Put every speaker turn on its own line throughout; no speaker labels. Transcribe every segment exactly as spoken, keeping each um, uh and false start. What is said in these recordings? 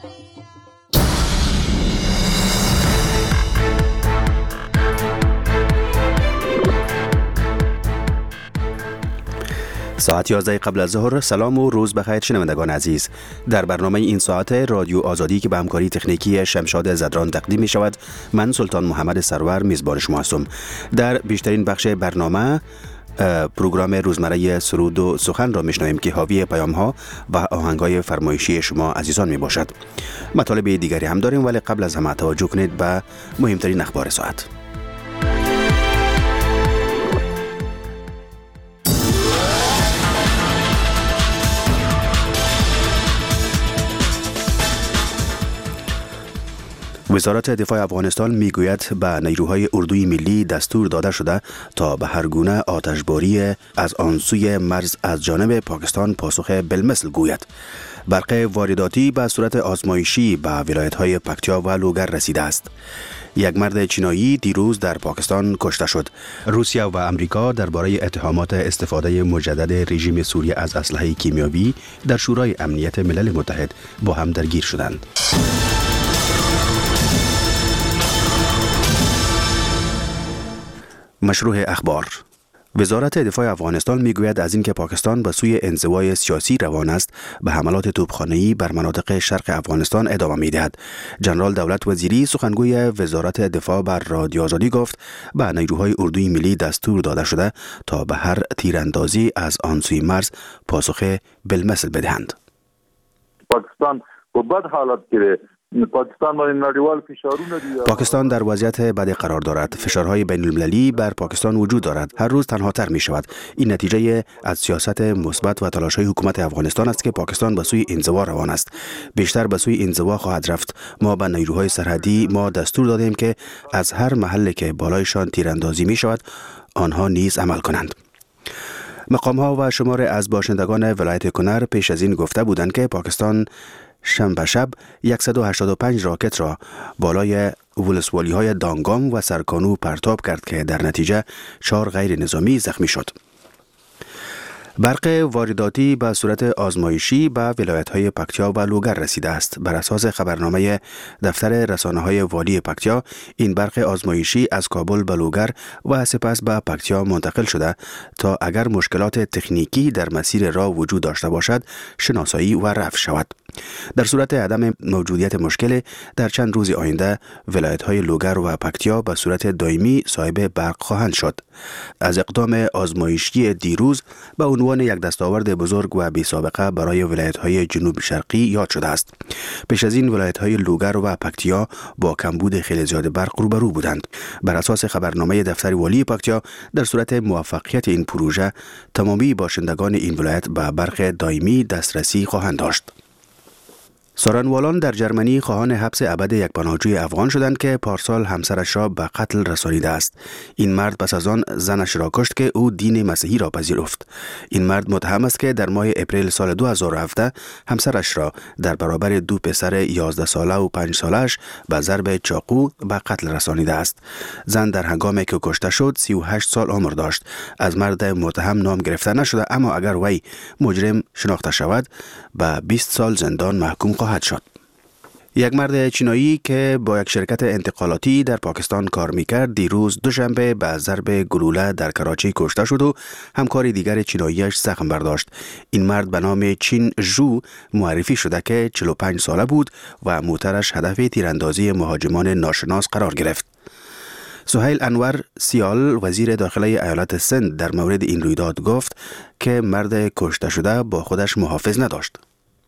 ساعت یازده قبل از ظهر. سلام و روز بخیر شنوندگان عزیز. در برنامه این ساعت رادیو آزادی که به همکاری تکنیکی شمشاد زدران تقدیم می شود، من سلطان محمد سرور میزبان شما هستم. در بیشترین بخش برنامه پروگرام روزمره سرود و سخن را میشنویم که حاوی پیام ها و آهنگای فرمایشی شما عزیزان می باشد. مطالب دیگری هم داریم، ولی قبل از همه توجه کنید به مهمترین اخبار ساعت. وزارت دفاع افغانستان میگوید به نیروهای اردوی ملی دستور داده شده تا به هر گونه آتشباری از آن سوی مرز از جانب پاکستان پاسخ بالمثل گوید. برق وارداتی به صورت آزمایشی به ولایت‌های پکتیا و لوگر رسیده است. یک مرد چینایی دیروز در پاکستان کشته شد. روسیه و امریکا درباره اتهامات استفاده مجدد رژیم سوریه از اسلحه کیمیاوی در شورای امنیت ملل متحد با هم درگیر شدند. مشروع اخبار. وزارت دفاع افغانستان میگوید از اینکه پاکستان به سوی انزوای سیاسی روان است، به حملات توپخانه‌ای بر مناطق شرق افغانستان ادامه می‌دهد. جنرال دولت وزیری سخنگوی وزارت دفاع بر رادیو آزادی گفت به نیروهای اردوی ملی دستور داده شده تا به هر تیراندازی از آن سوی مرز پاسخ بالمثل بدهند.
پاکستان به بد حالت گیره پاکستان
پاکستان در وضعیت بدی قرار دارد. فشارهای بین المللی بر پاکستان وجود دارد. هر روز تنهاتر می شود. این نتیجه از سیاست مثبت و تلاش‌های حکومت افغانستان است که پاکستان به سوی انزوا روان است. بیشتر به سوی انزوا خواهد رفت. ما به نیروهای سرحدی ما دستور دادیم که از هر محله که بالایشان تیراندازی می شود آنها نیز عمل کنند. مقام‌ها و شمار از باشندگان ولایت کنر پیش از این گفته بودند که پاکستان شنبه شب صد و هشتاد و پنج راکت را بالای ولسوالی های دانگام و سرکانو پرتاب کرد که در نتیجه چهار غیر نظامی زخمی شد. برق وارداتی به صورت آزمایشی به ولایت‌های پکتیا و لوگر رسیده است. بر اساس خبرنامه دفتر رسانه‌های والی پکتیا، این برق آزمایشی از کابل به لوگر و سپس به پکتیا منتقل شده تا اگر مشکلات تکنیکی در مسیر راه وجود داشته باشد شناسایی و رفع شود. در صورت عدم موجودیت مشکل، در چند روز آینده ولایت‌های لوگر و پکتیا به صورت دائمی صاحب برق خواهند شد. از اقدام آزمایشی دیروز به عنوان یک دستاورد بزرگ و بی سابقه برای ولایت‌های جنوب شرقی یاد شده است. پیش از این ولایت‌های لوگر و پکتیا با کمبود خیلی زیاد برق روبرو بودند. بر اساس خبرنامه دفتر والی پکتیا، در صورت موفقیت این پروژه تمامی باشندگان این ولایت به برق دائمی دسترسی خواهند داشت. سارنوالان در جرمنی خواهان حبس ابد یک پناهجوی افغان شدند که پارسال همسرش را به قتل رسانیده است. این مرد پس از آن زنش را کشت که او دین مسیحی را پذیرفت. این مرد متهم است که در ماه اپریل سال دو هزار و هفده همسرش را در برابر دو پسر یازده ساله و پنج سالش به ضرب چاقو به قتل رسانیده است. زن در هنگامی که کشته شد سی و هشت سال عمر داشت. از مرد متهم نام گرفته نشده، اما اگر وی مجرم شناخته شود به بیست سال زندان محکوم خواهد شد. یک مرد چینایی که با یک شرکت انتقالاتی در پاکستان کار میکرد دیروز دوشنبه به ضرب گلوله در کراچی کشته شد و همکار دیگر چیناییش زخم برداشت. این مرد به نام چین ژو معرفی شده که چهل و پنج ساله بود و موترش هدف تیراندازی مهاجمان ناشناس قرار گرفت. سهیل انور سیال وزیر داخلی ایالت سند در مورد این رویداد گفت که مرد کشته شده با خودش محافظ نداشت.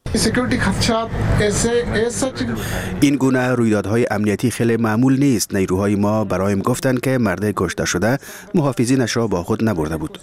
این گونه رویدادهای امنیتی خیلی معمول نیست. نیروهای ما برایم گفتند که مرد کشته شده محافظینش را با خود نبرده بود.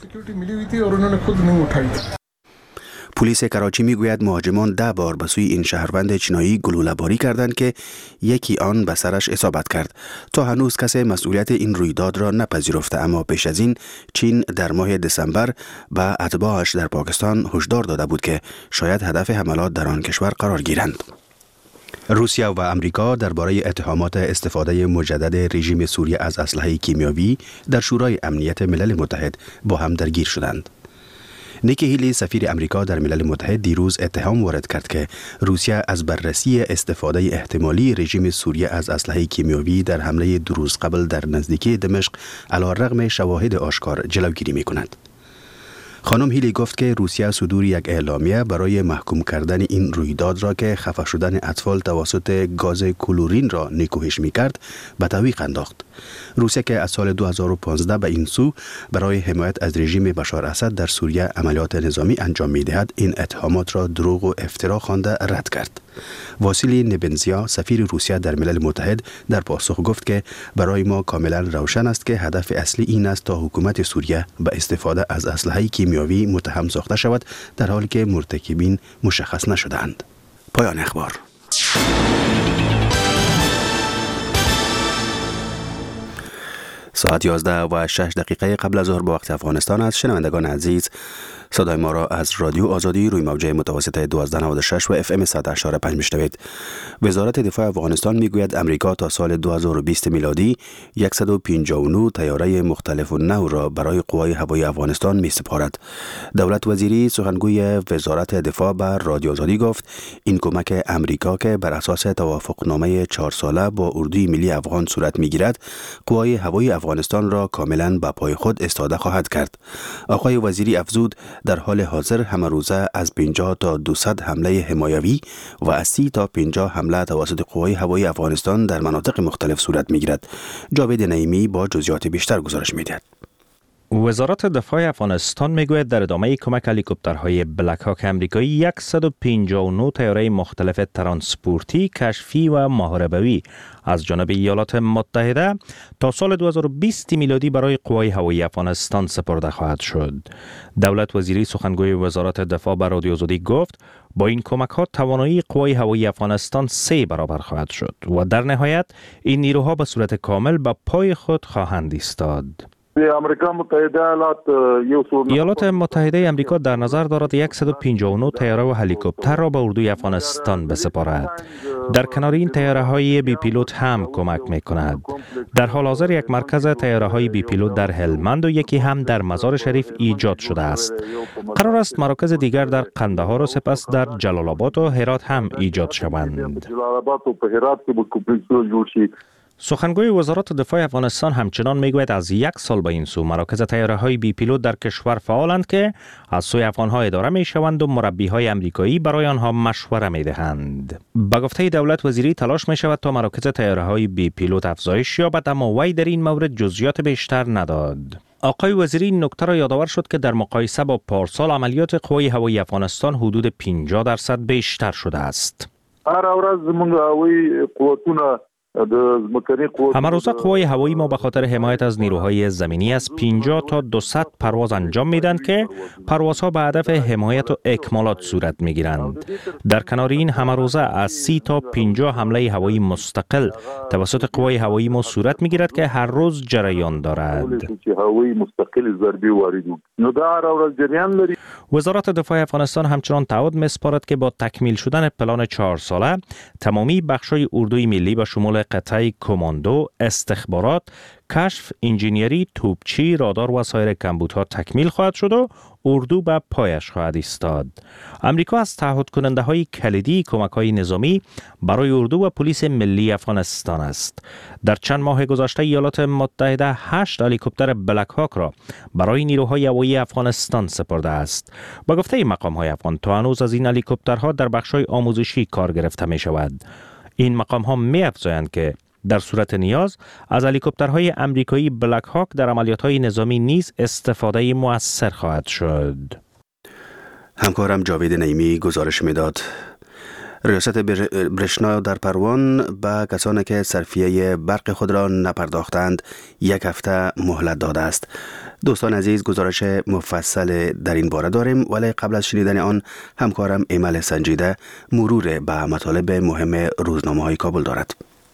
پلیس کراچی میگوید مهاجمان ده بار به سوی این شهروند چینایی گلوله باری کردند که یکی آن به سرش اصابت کرد. تا هنوز کسی مسئولیت این رویداد را نپذیرفته، اما پیش از این چین در ماه دسامبر به اتباعش در پاکستان هشدار داده بود که شاید هدف حملات در آن کشور قرار گیرند. روسیه و امریکا درباره اتهامات استفاده مجدد رژیم سوریه از اسلحه کیمیاوی در شورای امنیت ملل متحد با هم درگیر شدند. نیکی هیلی سفیر امریکا در ملل متحد دیروز اتهام وارد کرد که روسیه از بررسی استفاده احتمالی رژیم سوریه از اسلحه کیمیاوی در حمله دو روز قبل در نزدیکی دمشق علیرغم شواهد آشکار جلوگیری می‌کند. خانم هیلی گفت که روسیه صدور یک اعلامیه برای محکوم کردن این رویداد را که خفه شدن اطفال توسط گاز کلورین را نکوهش می‌کرد به تعویق انداخت. روسیه که از سال دو هزار و پانزده به این سو برای حمایت از رژیم بشار اسد در سوریه عملیات نظامی انجام می‌دهد، این اتهامات را دروغ و افترا خوانده رد کرد. واسیلی نبنزیا سفیر روسیه در ملل متحد در پاسخ گفت که برای ما کاملا روشن است که هدف اصلی این است تا حکومت سوریه به استفاده از اسلحه کیمیاوی متهم ساخته شود، در حالی که مرتکبین مشخص نشده‌اند. پایان اخبار. ساعت یازده و شش دقیقه قبل از ظهر به وقت افغانستان است. شنوندگان عزیز، صدای ما را از رادیو آزادی روی موجه متوسط دوازده نود و شش و اف ام صد و هشت و پنج میشنوید. وزارت دفاع افغانستان میگوید امریکا تا سال دو هزار و بیست میلادی صد و پنجاه و نه طیاره مختلف النوع را برای قوای هوایی افغانستان میسپارد. دولت وزیری سخنگوی وزارت دفاع بر رادیو آزادی گفت این کمک امریکا که بر اساس توافقنامه چهار ساله با اردوی ملی افغان صورت میگیرد، قوای هوایی افغانستان را کاملا به پای خود استاده خواهد کرد. آقای وزیری افزود در حال حاضر همه روزه از پنجاه تا دویست حمله حمایوی و از سی تا پنجاه حمله توسط قوای هوایی افغانستان در مناطق مختلف صورت میگیرد. جاوید نعیمی با جزئیات بیشتر گزارش میدهد.
وزارت دفاع افغانستان میگوید در ادامه کمک هلیکوپترهای بلک هاک امریکایی صد و پنجاه و نه طیاره مختلف ترانسپورتی، کشفی و محاربوی از جانب ایالات متحده تا سال دو هزار و بیست میلادی برای قوای هوایی افغانستان سپرده خواهد شد. دولت وزیری سخنگوی وزارت دفاع بر رادیو آزادی گفت با این کمک ها توانایی قوای هوایی افغانستان سه برابر خواهد شد و در نهایت این نیروها به صورت کامل به پای خود خواهند ایستاد. ایالات متحده امریکا در نظر دارد صد و پنجاه و نه طیاره و هلیکوپتر را به اردوی افغانستان بسپارد. در کنار این طیاره های بی پیلوت هم کمک می کند. در حال حاضر یک مرکز طیاره های بی پیلوت در هلمند و یکی هم در مزار شریف ایجاد شده است. قرار است مراکز دیگر در قندهار و سپس در جلال آباد و هرات هم ایجاد شوند. سخنگوی وزارت دفاع افغانستان همچنان میگوید از یک سال به این سو مراکز طیاره های بی پیلوت در کشور فعالند که از سوی افغانها اداره می شوند و مربی های امریکایی برای آنها مشوره می دهند. به گفته دولت وزیری تلاش می شود تا مراکز طیاره های بی پیلوت افزایش یابد، اما وی در این مورد جزئیات بیشتر نداد. آقای وزیری این نکته را یادآور شد که در مقایسه با پارسال عملیات قوای هوایی افغانستان حدود پنجاه درصد بیشتر شده است.
هر ورځ زموږ هوایی قوتونه
همه روزه قوای هوایی ما به خاطر حمایت از نیروهای زمینی از پنجاه تا دویست پرواز انجام میدن که پروازها به هدف حمایت و اکمالات صورت میگیرند. در کنار این همه روزه از سی تا پنجاه حمله هوایی مستقل توسط قوای هوایی ما صورت میگیرد که هر روز جریان دارد. وزارت دفاع افغانستان همچنان تعهد میسپارد که با تکمیل شدن پلان چهار ساله تمامی بخش‌های اردوی ملی به شمول قطعه کماندو، استخبارات، کشف، انجینیری، توپچی، رادار و سایر کمبودها تکمیل خواهد شد و اردو به پایش خواهد ایستاد. امریکا از تعهد کننده های کلیدی کمک های نظامی برای اردو و پلیس ملی افغانستان است. در چند ماه گذشته ایالات متحده هشت هلیکوپتر بلک هاک را برای نیروهای هوایی افغانستان سپرده است. با گفته مقام های افغان تا هنوز از این هلیکوپترها در بخش های آموزشی کار گرفته می شود. این مقام ها می افزایند که در صورت نیاز از هلیکوپترهای امریکایی بلک هاک در عملیات‌های نظامی نیز استفاده مؤثر خواهد شد.
همکارم جاوید نعیمی گزارش میداد. ریاست برشنا در پروان به کسانی که صرفیه برق خود را نپرداختند یک هفته مهلت داده است. دوستان عزیز، گزارش مفصل در این باره داریم، ولی قبل از شنیدن آن همکارم ایمل سنجیده مرور به مطالب مهم روزنامه‌های کابل دارد.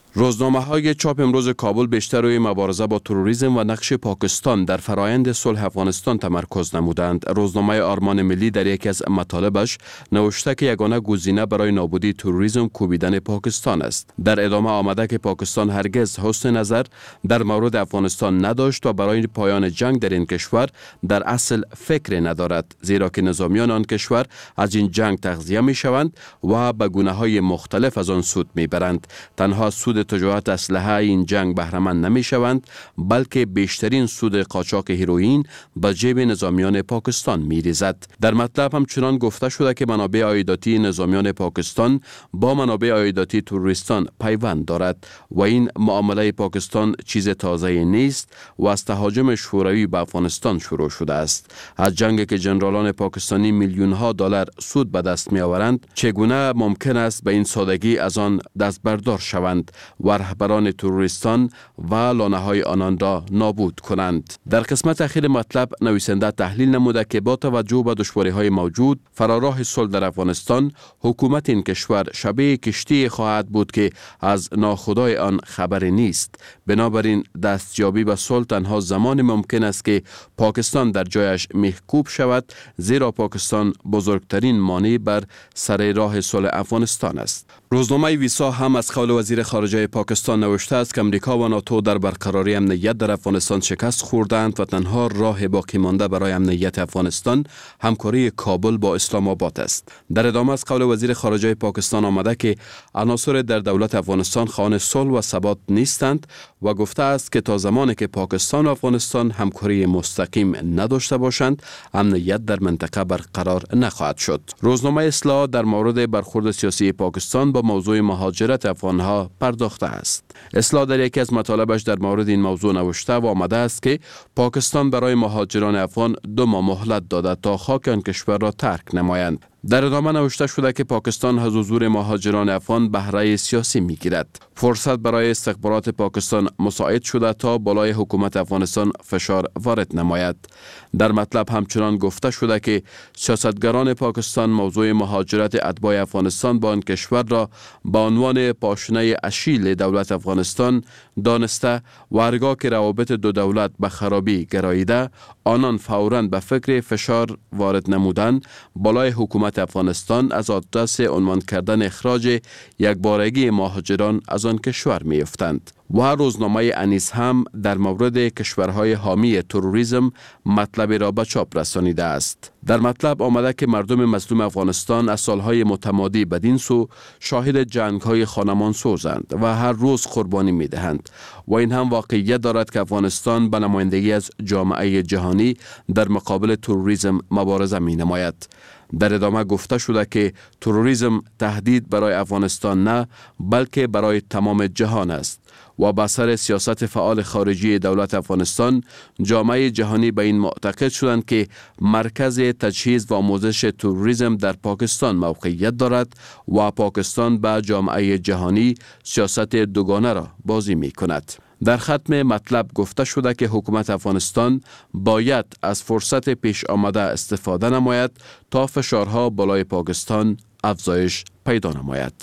روزنامه‌های چاپ امروز کابل بیشتر روی مبارزه با تروریسم و نقش پاکستان در فرایند صلح افغانستان تمرکز نمودند. روزنامه آرمان ملی در یکی از مطالبش نوشته که یگانه گزینه برای نابودی تروریسم کوبیدن پاکستان است. در ادامه آمده که پاکستان هرگز حسن نظر در مورد افغانستان نداشت و برای پایان جنگ در این کشور در اصل فکر ندارد، زیرا که نظامیان آن کشور از این جنگ تغذیه می شوند و به گونه‌های مختلف از آن سود می برند. تنها سود تجارت اسلحه این جنگ بهره‌مند نمی شوند، بلکه بیشترین سود قاچاق هیروئین به جیب نظامیان پاکستان می ریزد. در مطلب همچنان گفته شده که منابع عایداتی نظامیان پاکستان با منابع عایداتی تروریستان پیوند دارد و این معامله پاکستان چیز تازه نیست و از تهاجم شوروی به افغانستان شروع شده است. از جنگی که جنرالان پاکستانی میلیون ها دلار سود به دست می آورند، چگونه ممکن است به این سادگی از آن دست بردار شوند و رهبران تروریستان و لانه های آنان را نابود کنند؟ در قسمت اخیر مطلب نویسنده تحلیل نموده که با توجه به دشواری های موجود، فراراه صلح در افغانستان، حکومت این کشور شبیه کشتی خواهد بود که از ناخدای آن خبری نیست. بنابراین دستیابی به صلح تنها زمان ممکن است که پاکستان در جایش محکوب شود، زیرا پاکستان بزرگترین مانع بر سر راه صلح افغانستان است. روزنامه ویسا هم از قول وزیر خارجه پاکستان نوشته است که امریکا و ناتو در برقراری امنیت در افغانستان شکست خوردند و تنها راه باقی مانده برای امنیت افغانستان همکاری کابل با اسلام آباد است. در ادامه از قول وزیر خارجه پاکستان آمده که عناصر در دولت افغانستان خواهان صلح و ثبات نیستند و گفته است که تا زمانی که پاکستان و افغانستان همکاری مستقیم نداشته باشند، امنیت در منطقه برقرار نخواهد شد. روزنامه اصلاح در مورد برخورد سیاسی پاکستان با موضوع مهاجرت افغانها پرداخته است. اصلاح در یکی از مطالبش در مورد این موضوع نوشته و آمده است که پاکستان برای مهاجران افغان دو ماه مهلت داده تا خاک آن کشور را ترک نمایند. در ادامه نوشته شده که پاکستان از حضور مهاجران افغان بهره سیاسی میگیرد. فرصت برای استخبارات پاکستان مساعد شده تا بالای حکومت افغانستان فشار وارد نماید. در مطلب همچنان گفته شده که سیاستگران پاکستان موضوع مهاجرت اتباع افغانستان با آن کشور را به عنوان پاشنه اشیل دولت افغانستان دانسته و هرگاه که روابط دو دولت به خرابی گراییده، آنان فوراً به فکر فشار وارد نمودن بالای حکومت افغانستان از آدرس عنوان کردن اخراج یکبارگی مهاجران از آن کشور می افتند. و روزنامه انیس هم در مورد کشورهای حامی تروریسم مطلب را به چاپ رسانیده است. در مطلب آمده که مردم مظلوم افغانستان از سالهای متمادی بدین سو شاهد جنگ‌های خانمان سوزند و هر روز قربانی می‌دهند و این هم واقعیت دارد که افغانستان به نمایندگی از جامعه جهانی در مقابل تروریسم مبارزه می‌نماید. در ادامه گفته شده که تروریسم تهدید برای افغانستان نه، بلکه برای تمام جهان است و به اثر سیاست فعال خارجی دولت افغانستان، جامعه جهانی به این معتقد شدند که مرکز تجهیز و آموزش تروریسم در پاکستان موقعیت دارد و پاکستان به جامعه جهانی سیاست دوگانه را بازی می کند. در ختم مطلب گفته شده که حکومت افغانستان باید از فرصت پیش آمده استفاده نماید تا فشارها بالای پاکستان افزایش پیدا نماید.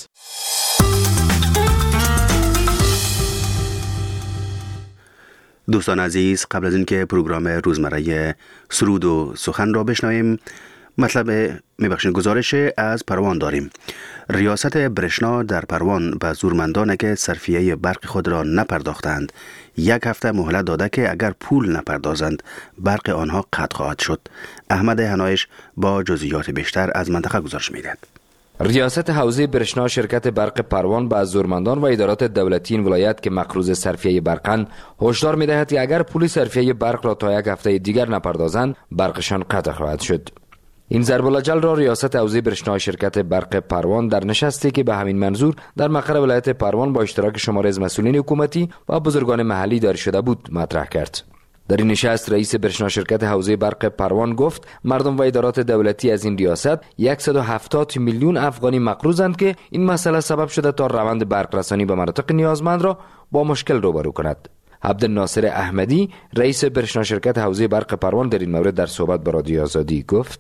دوستان عزیز، قبل از اینکه پروگرام روزمره سرود و سخن را بشنویم، مطلب میبخشین گزارش از پروان داریم. ریاست برشنا در پروان به زورمندان که صرفیه برق خود را نپرداختند یک هفته مهلت داده که اگر پول نپردازند برق آنها قطع خواهد شد. احمد هنایش با جزئیات بیشتر از منطقه گزارش میدهد.
ریاست حوزه برشنا شرکت برق پروان به زورمندان و ادارات دولتی این ولایت که مقروض صرفیه برقند هشدار می‌دهد که اگر پول صرفیه برق را تا یک هفته دیگر نپردازند برقشان قطع خواهد شد. این ضرب الجل را ریاست حوزه برشنا شرکت برق پروان در نشستی که به همین منظور در مقر ولایت پروان با اشتراک شماری از مسئولین حکومتی و بزرگان محلی داری شده بود مطرح کرد. در این نشست رئیس برشنا شرکت حوزه برق پروان گفت مردم و ادارات دولتی از این ریاست صد و هفتاد میلیون افغانی مقروضند که این مسئله سبب شده تا روند برق رسانی به مناطق نیازمند را با مشکل روبرو کند. عبدالناصر احمدی رئیس برشنا شرکت حوزه برق پروان در این مورد در صحبت با رادیو آزادی گفت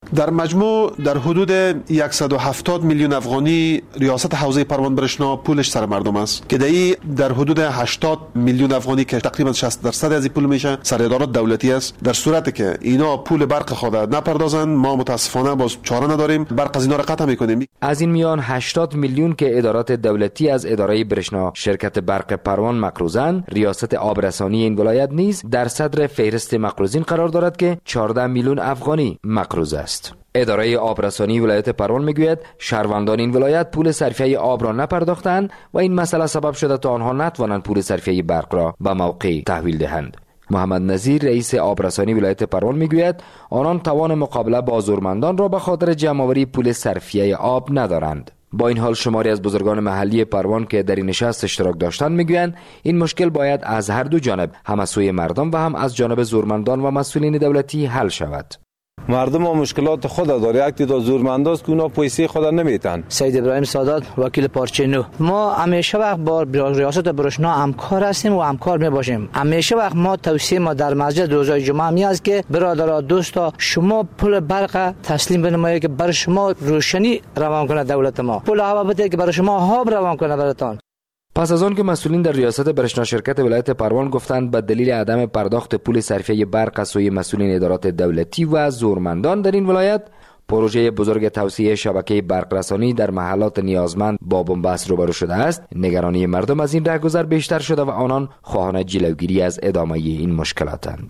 در مجموع در حدود صد و هفتاد میلیون افغانی ریاست حوزه پروان برشنا پولش سر مردم است که دایی در حدود هشتاد میلیون افغانی که تقریبا شصت درصد از این پول میشه سر ادارات دولتی است. در صورتی که اینا پول برق خود نپردازن ما متاسفانه باز چاره نداریم، برق از اینا را قطع میکنیم.
از این میان هشتاد میلیون که ادارات دولتی از اداره برشنا شرکت برق پروان مقروضند، ریاست آبرسانی این ولایت نیز در صدر فهرست مقروضین قرار دارد که چهارده میلیون افغانی مقروض است. اداره آبرسانی ولایت پروان میگوید شهروندان این ولایت پول صرفیه آب را نپرداختند و این مسئله سبب شده تا آنها نتوانند پول صرفیه برق را به موقع تحویل دهند. محمد نظیر رئیس آبرسانی ولایت پروان میگوید آنان توان مقابله با زورمندان را به خاطر جمع‌آوری پول صرفیه آب ندارند. با این حال شماری از بزرگان محلی پروان که در این نشست اشتراک داشتند میگویند این مشکل باید از هر دو جانب، هم از سوی مردم و هم از جانب زورمندان و مسئولین دولتی حل شود.
مردم ها مشکلات خود داره، یک تعداد زورمنداست که اونا پیسه خود نمیتن.
سید ابراهیم سادات وکیل پارچه نو. ما همیشه وقت با ریاست برشنا همکار هستیم و همکار میباشیم. همیشه وقت ما توصیه ما در مسجد روزهای جمعه می است که برادرها دوستا شما پول برق تسلیم بنمایید که برای شما روشنی روان کنه دولت ما، پول هوا بده که برای شما آب روان کنه براتون.
پس از آن که مسئولین در ریاست برشنا شرکت ولایت پروان گفتند به دلیل عدم پرداخت پول صرفیه برق از سوی مسئولین ادارات دولتی و زورمندان در این ولایت، پروژه بزرگ توسعه شبکه برق رسانی در محلات نیازمند با بنبست روبرو شده است، نگرانی مردم از این رهگذر بیشتر شده و آنان خواهان جلوگیری از ادامه این مشکلاتند.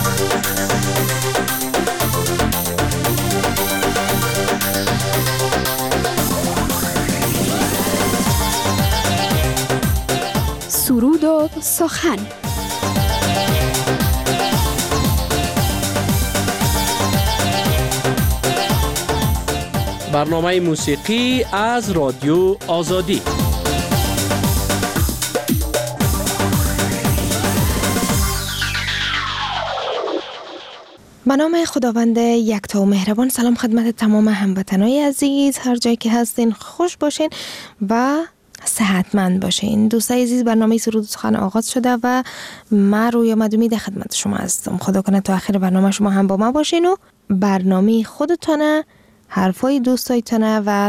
سرود و سخن.
برنامه موسیقی از رادیو آزادی.
به نام خداوند یکتا و مهربان. سلام خدمت تمام هموطنای عزیز، هر جایی که هستین خوش باشین و صحتمند باشین. دوستای عزیز، برنامه سرود و سخن آغاز شده و من رویا مدومی در خدمت شما هستم. خدا کنه تا آخر برنامه شما هم با ما باشین و برنامه خودتانه، حرفای دوستایتانه و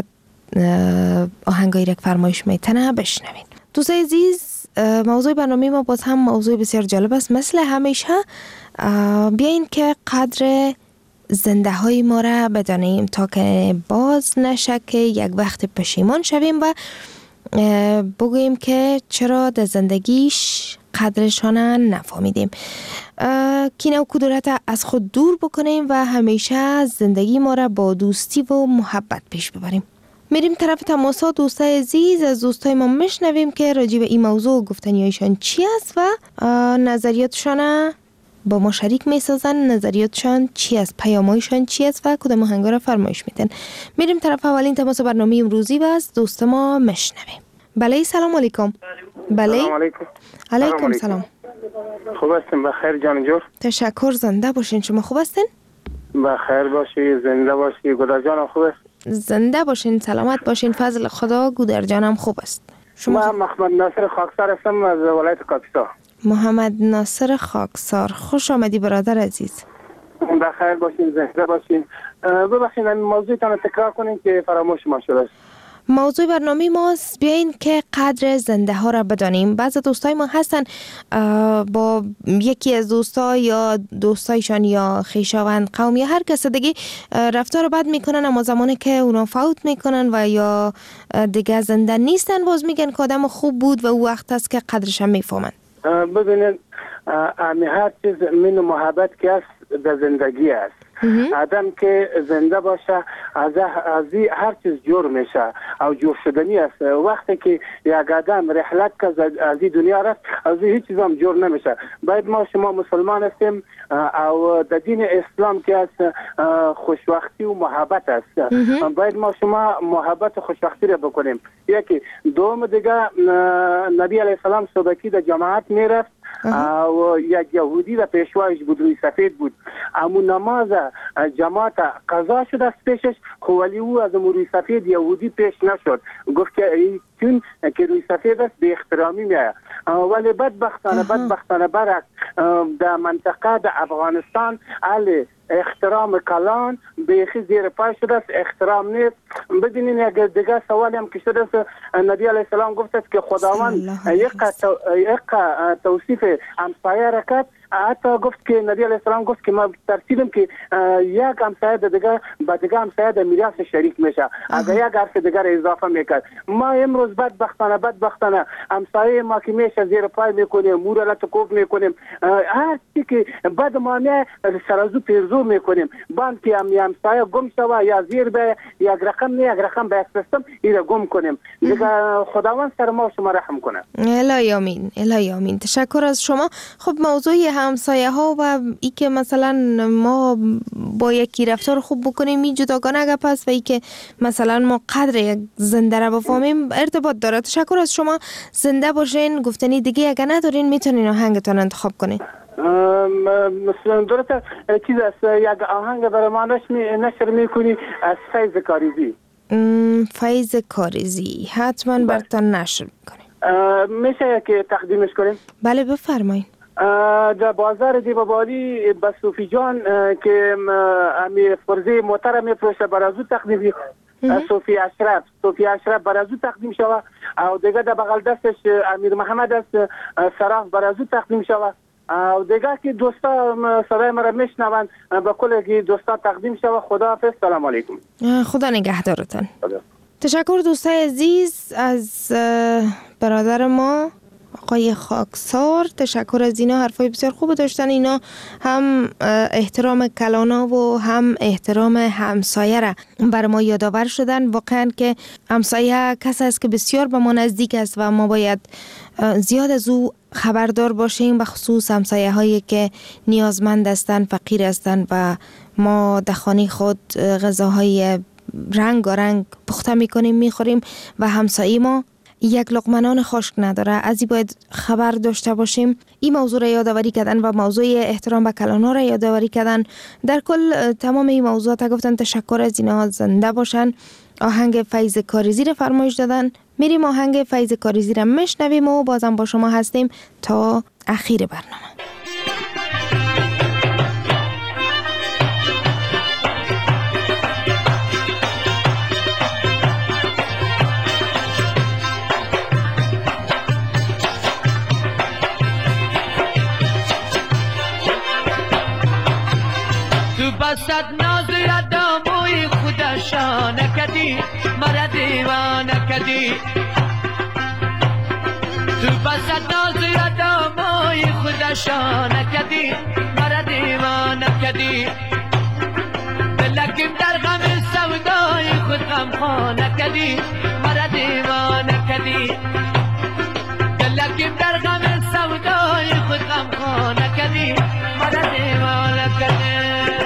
آهنگایی که فرمایش میتنه بشنوین. دوستای عزیز، موضوع برنامه ما باز هم موضوع بسیار جالب است. مثل همیشه بیاین که قدر زنده های ما را بدانیم تا که باز نشه که یک وقت پشیمان شویم و بگوییم که چرا در زندگیش قدرشان نفهمیدیم. کینه و کدورت از خود دور بکنیم و همیشه زندگی ما را با دوستی و محبت پیش ببریم. میریم طرف تماسا. دوستای عزیز، از دوستای ما میشنویم که راجع به این موضوع گفتنیایشان چی است و نظریاتشان با ما شریک میسازن. نظریاتشان چی است، پیامایشان چی است و کدام آهنگا را فرمایش میدن. میریم طرف اولین تماس برنامه امروزی و از دوست ما میشنویم. بله، سلام علیکم. بله،
سلام علیکم.
علیکم سلام.
خوب هستین؟ بخیر جان جور.
تشکر. زنده باشین. شما خوب هستین؟
بخیر باشی، زنده باشی. گودر جانم خوب است؟
زنده باشین، سلامت باشین. فضل خدا. گودر جانم خوب است.
شما؟ من محمد ناصر خاکسار هستم از ولایت کاپیسا.
محمد ناصر خاکسار، خوش آمدی برادر عزیز.
بخیر باشین، زنده باشین. ببخشید این موضوع تان تکرار کنین که فراموش ما شده است.
موضوع برنامه ماست بیاین که قدر زنده ها را بدانیم. بعضی دوستای ما هستن با یکی از دوستا یا دوستایشان یا خویشاوند قوم یا هر کس دیگه رفتار بد میکنن، اما زمانی که اونا فوت میکنن و یا دیگه زنده نیستن باز میگن که آدم خوب بود و او وقت است که قدرش هم میفهمن.
ببینید، هر چیز من محبت که است در زندگی است. آدم که زنده باشه از از هر چیز جور میشه او جور شدنی است. وقتی که یک آدم رحلت که از این دنیا رفت از هیچ چیز هم جور نمیشه. باید ما شما مسلمان هستیم او در دین اسلام که است خوشبختی و محبت است. باید ما شما محبت و خوشبختی را بکنیم. یکی دوم دیگه، نبی علیه السلام صبحی در جماعت میرفت و یک یهودی و پیشوایش بود، روی سفید بود. اما نماز جماعت قضا شده است پیشش، ولی او از روی سفید یهودی پیش نشد، گفت که چون که روی سفید است به احترامی میاد. ولی بدبختانه بدبختانه برعکس در منطقه در افغانستان اهل احترام کلان بیخی زیر پای شده است، احترام نیست. ببینین یک دیگه سوالی هم که شده است، نبی علیه السلام گفت است که خداوند یک توصیف همسایه را کرد، حتی گفت که نبی علیه السلام گفت که ما ترسیدم که یک همسایه دیگه با دیگه همسایه در میراث شریک میشه اگر یک حرف دیگه را اضافه میکرد. ما امروز بدبختانه بدبختانه همسایه ما که میشه زیر پای میکنیم، مور را تکوف میکنیم، هر چی که بد ما میه سرازو پیرزو میکنیم. باند که هم همسایه گم شوه یا زیر به یک رقم نه یک رقم به یک سیستم این را گم کنیم. دیگه خداوند سر ما و شما رحم کنه.
الهی آمین، الهی آمین. تشکر از شما. خب موضوع همسایه ها و ای که مثلا ما با یکی رفتار خوب بکنیم این جداگانه گپ است و ای که مثلا ما قدر یک زنده را بفهمیم ارتباط داره. تشکر از شما. زنده باشین. گفتنی دیگه اگر ندارین میتونین آهنگتان انتخاب کنین.
مثلا درسته چیز است، یک آهنگ برای ما نشر میکنی از فیض کاریزی.
فیض کاریزی حتما براتون نشر میکنیم.
میشه که تقدیمش کنیم؟
بله بفرمایید.
در بازار دیبابالی به صوفی جان که امی فرزی موتر میفروشه برازو تقدیم صوفی اشرف صوفی اشرف برازو تقدیم شوه او دیگه در بغل دستش امیر محمد است سراف برازو تقدیم شوه او دیگه که دوستا صدای مرا میشنوند به کل که دوستا تقدیم شوه. خدا حافظ. سلام علیکم.
خدا نگهدارتان. تشکر دوستای عزیز از برادر ما آقای خاکسار. تشکر از اینا، حرفای بسیار خوب داشتن. اینا هم احترام کلانا و هم احترام همسایه را بر ما یادآور شدن. واقعا که همسایه کسی است که بسیار به ما نزدیک است و ما باید زیاد از او خبردار باشیم، به خصوص همسایه هایی که نیازمند هستند، فقیر هستند و ما در خانه خود غذاهای رنگ و رنگ پخته میکنیم میخوریم و همسایه ما یک لقمه نان خشک نداره. از این باید خبر داشته باشیم. این موضوع را یادآوری کردن و موضوع احترام به کلانا را یادآوری کردن. در کل تمام این موضوعات گفتن. تشکر از اینا. زنده باشن. آهنگ فیض کاریزی را فرمایش دادن. میریم آهنگ فیض کاریزی را میشنویم و بازم با شما هستیم تا اخیر برنامه.
بسد ناز یادموی خودشا نکدی مرا دیوانه کدی. تو بسد ناز یادموی خودشا نکدی مرا دیوانه کدی. دلکم در غم سودای خود غم خانه کدی مرا دیوانه کدی. دلکم در غم سودای خود غم خانه کدی مرا دیوانه کدی.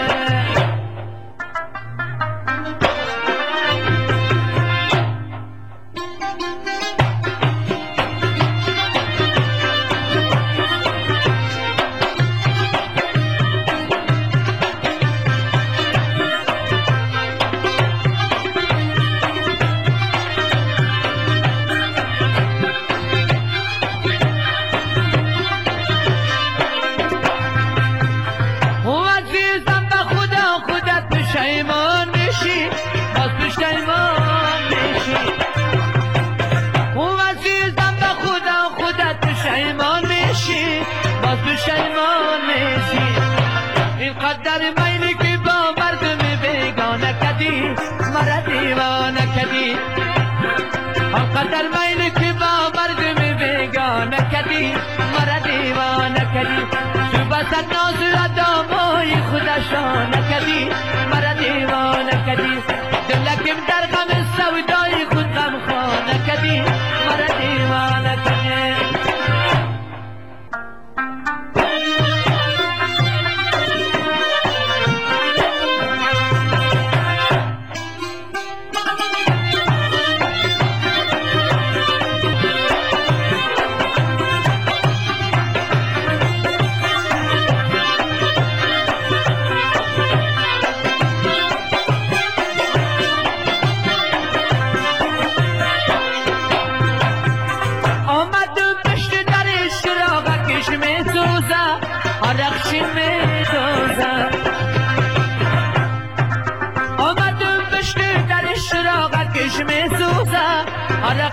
قدر مینی که با مردم بیگانه کدی مرا دیوانه کدی. قدر مینی که با مردم بیگانه کدی مرا دیوانه کدی. تو بسد ناز ادامای خودشانه کدی مرا دیوانه کدی. دلکم در غم سودای خود غم خانه کدی مرا دیوانه کدی.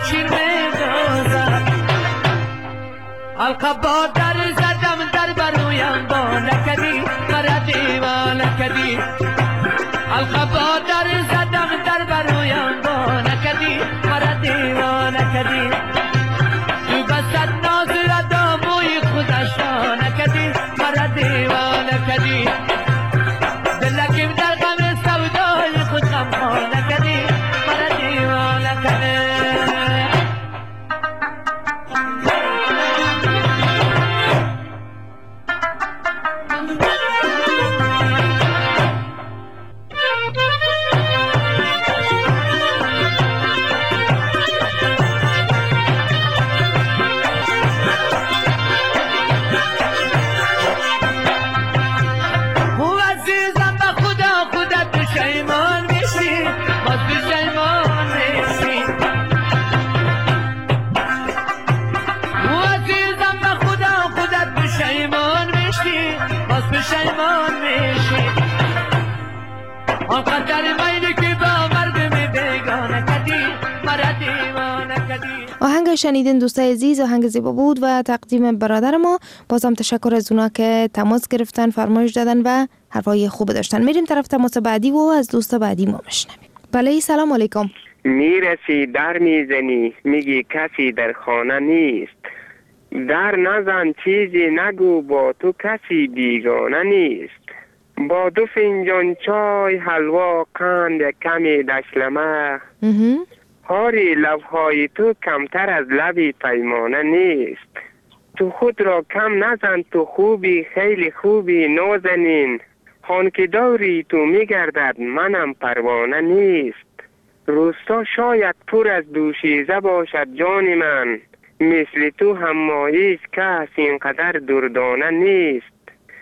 شیر میدازد القبا در زدم در برویم با نکدی مرا دیوانه کدی القبا در زدم در برویم با نکدی مرا دیوانه کدی تو بسد ناز رداموی خودش را نکدی مرا دیوانه کدی دلکیم در غم سودای خود غمخوانه کدی مرا دیوانه کدی
آهنگ شنیدین دوستای عزیز، آهنگ زیبا بود و تقدیم برادر ما. بازم تشکر از اونا که تماس گرفتن، فرمایش دادن و حرفای خوب داشتن. میریم طرف تماس بعدی و از دوست بعدی ما بشنویم. بله سلام علیکم.
میرسی در میزنی میگی کسی در خانه نیست، در نزن چیزی نگو با تو کسی بیگانه نیست، با دو فنجان چای حلوا قند کمی دشلمه، هاری لبهای تو کمتر از لبی پیمانه نیست، تو خود را کم نزن تو خوبی خیلی خوبی نازنین، خان که دوری تو میگردد منم پروانه نیست، روستا شاید پر از دوشیزه باشد جان من، مثل تو هم هیچ کس اینقدر دردانه نیست،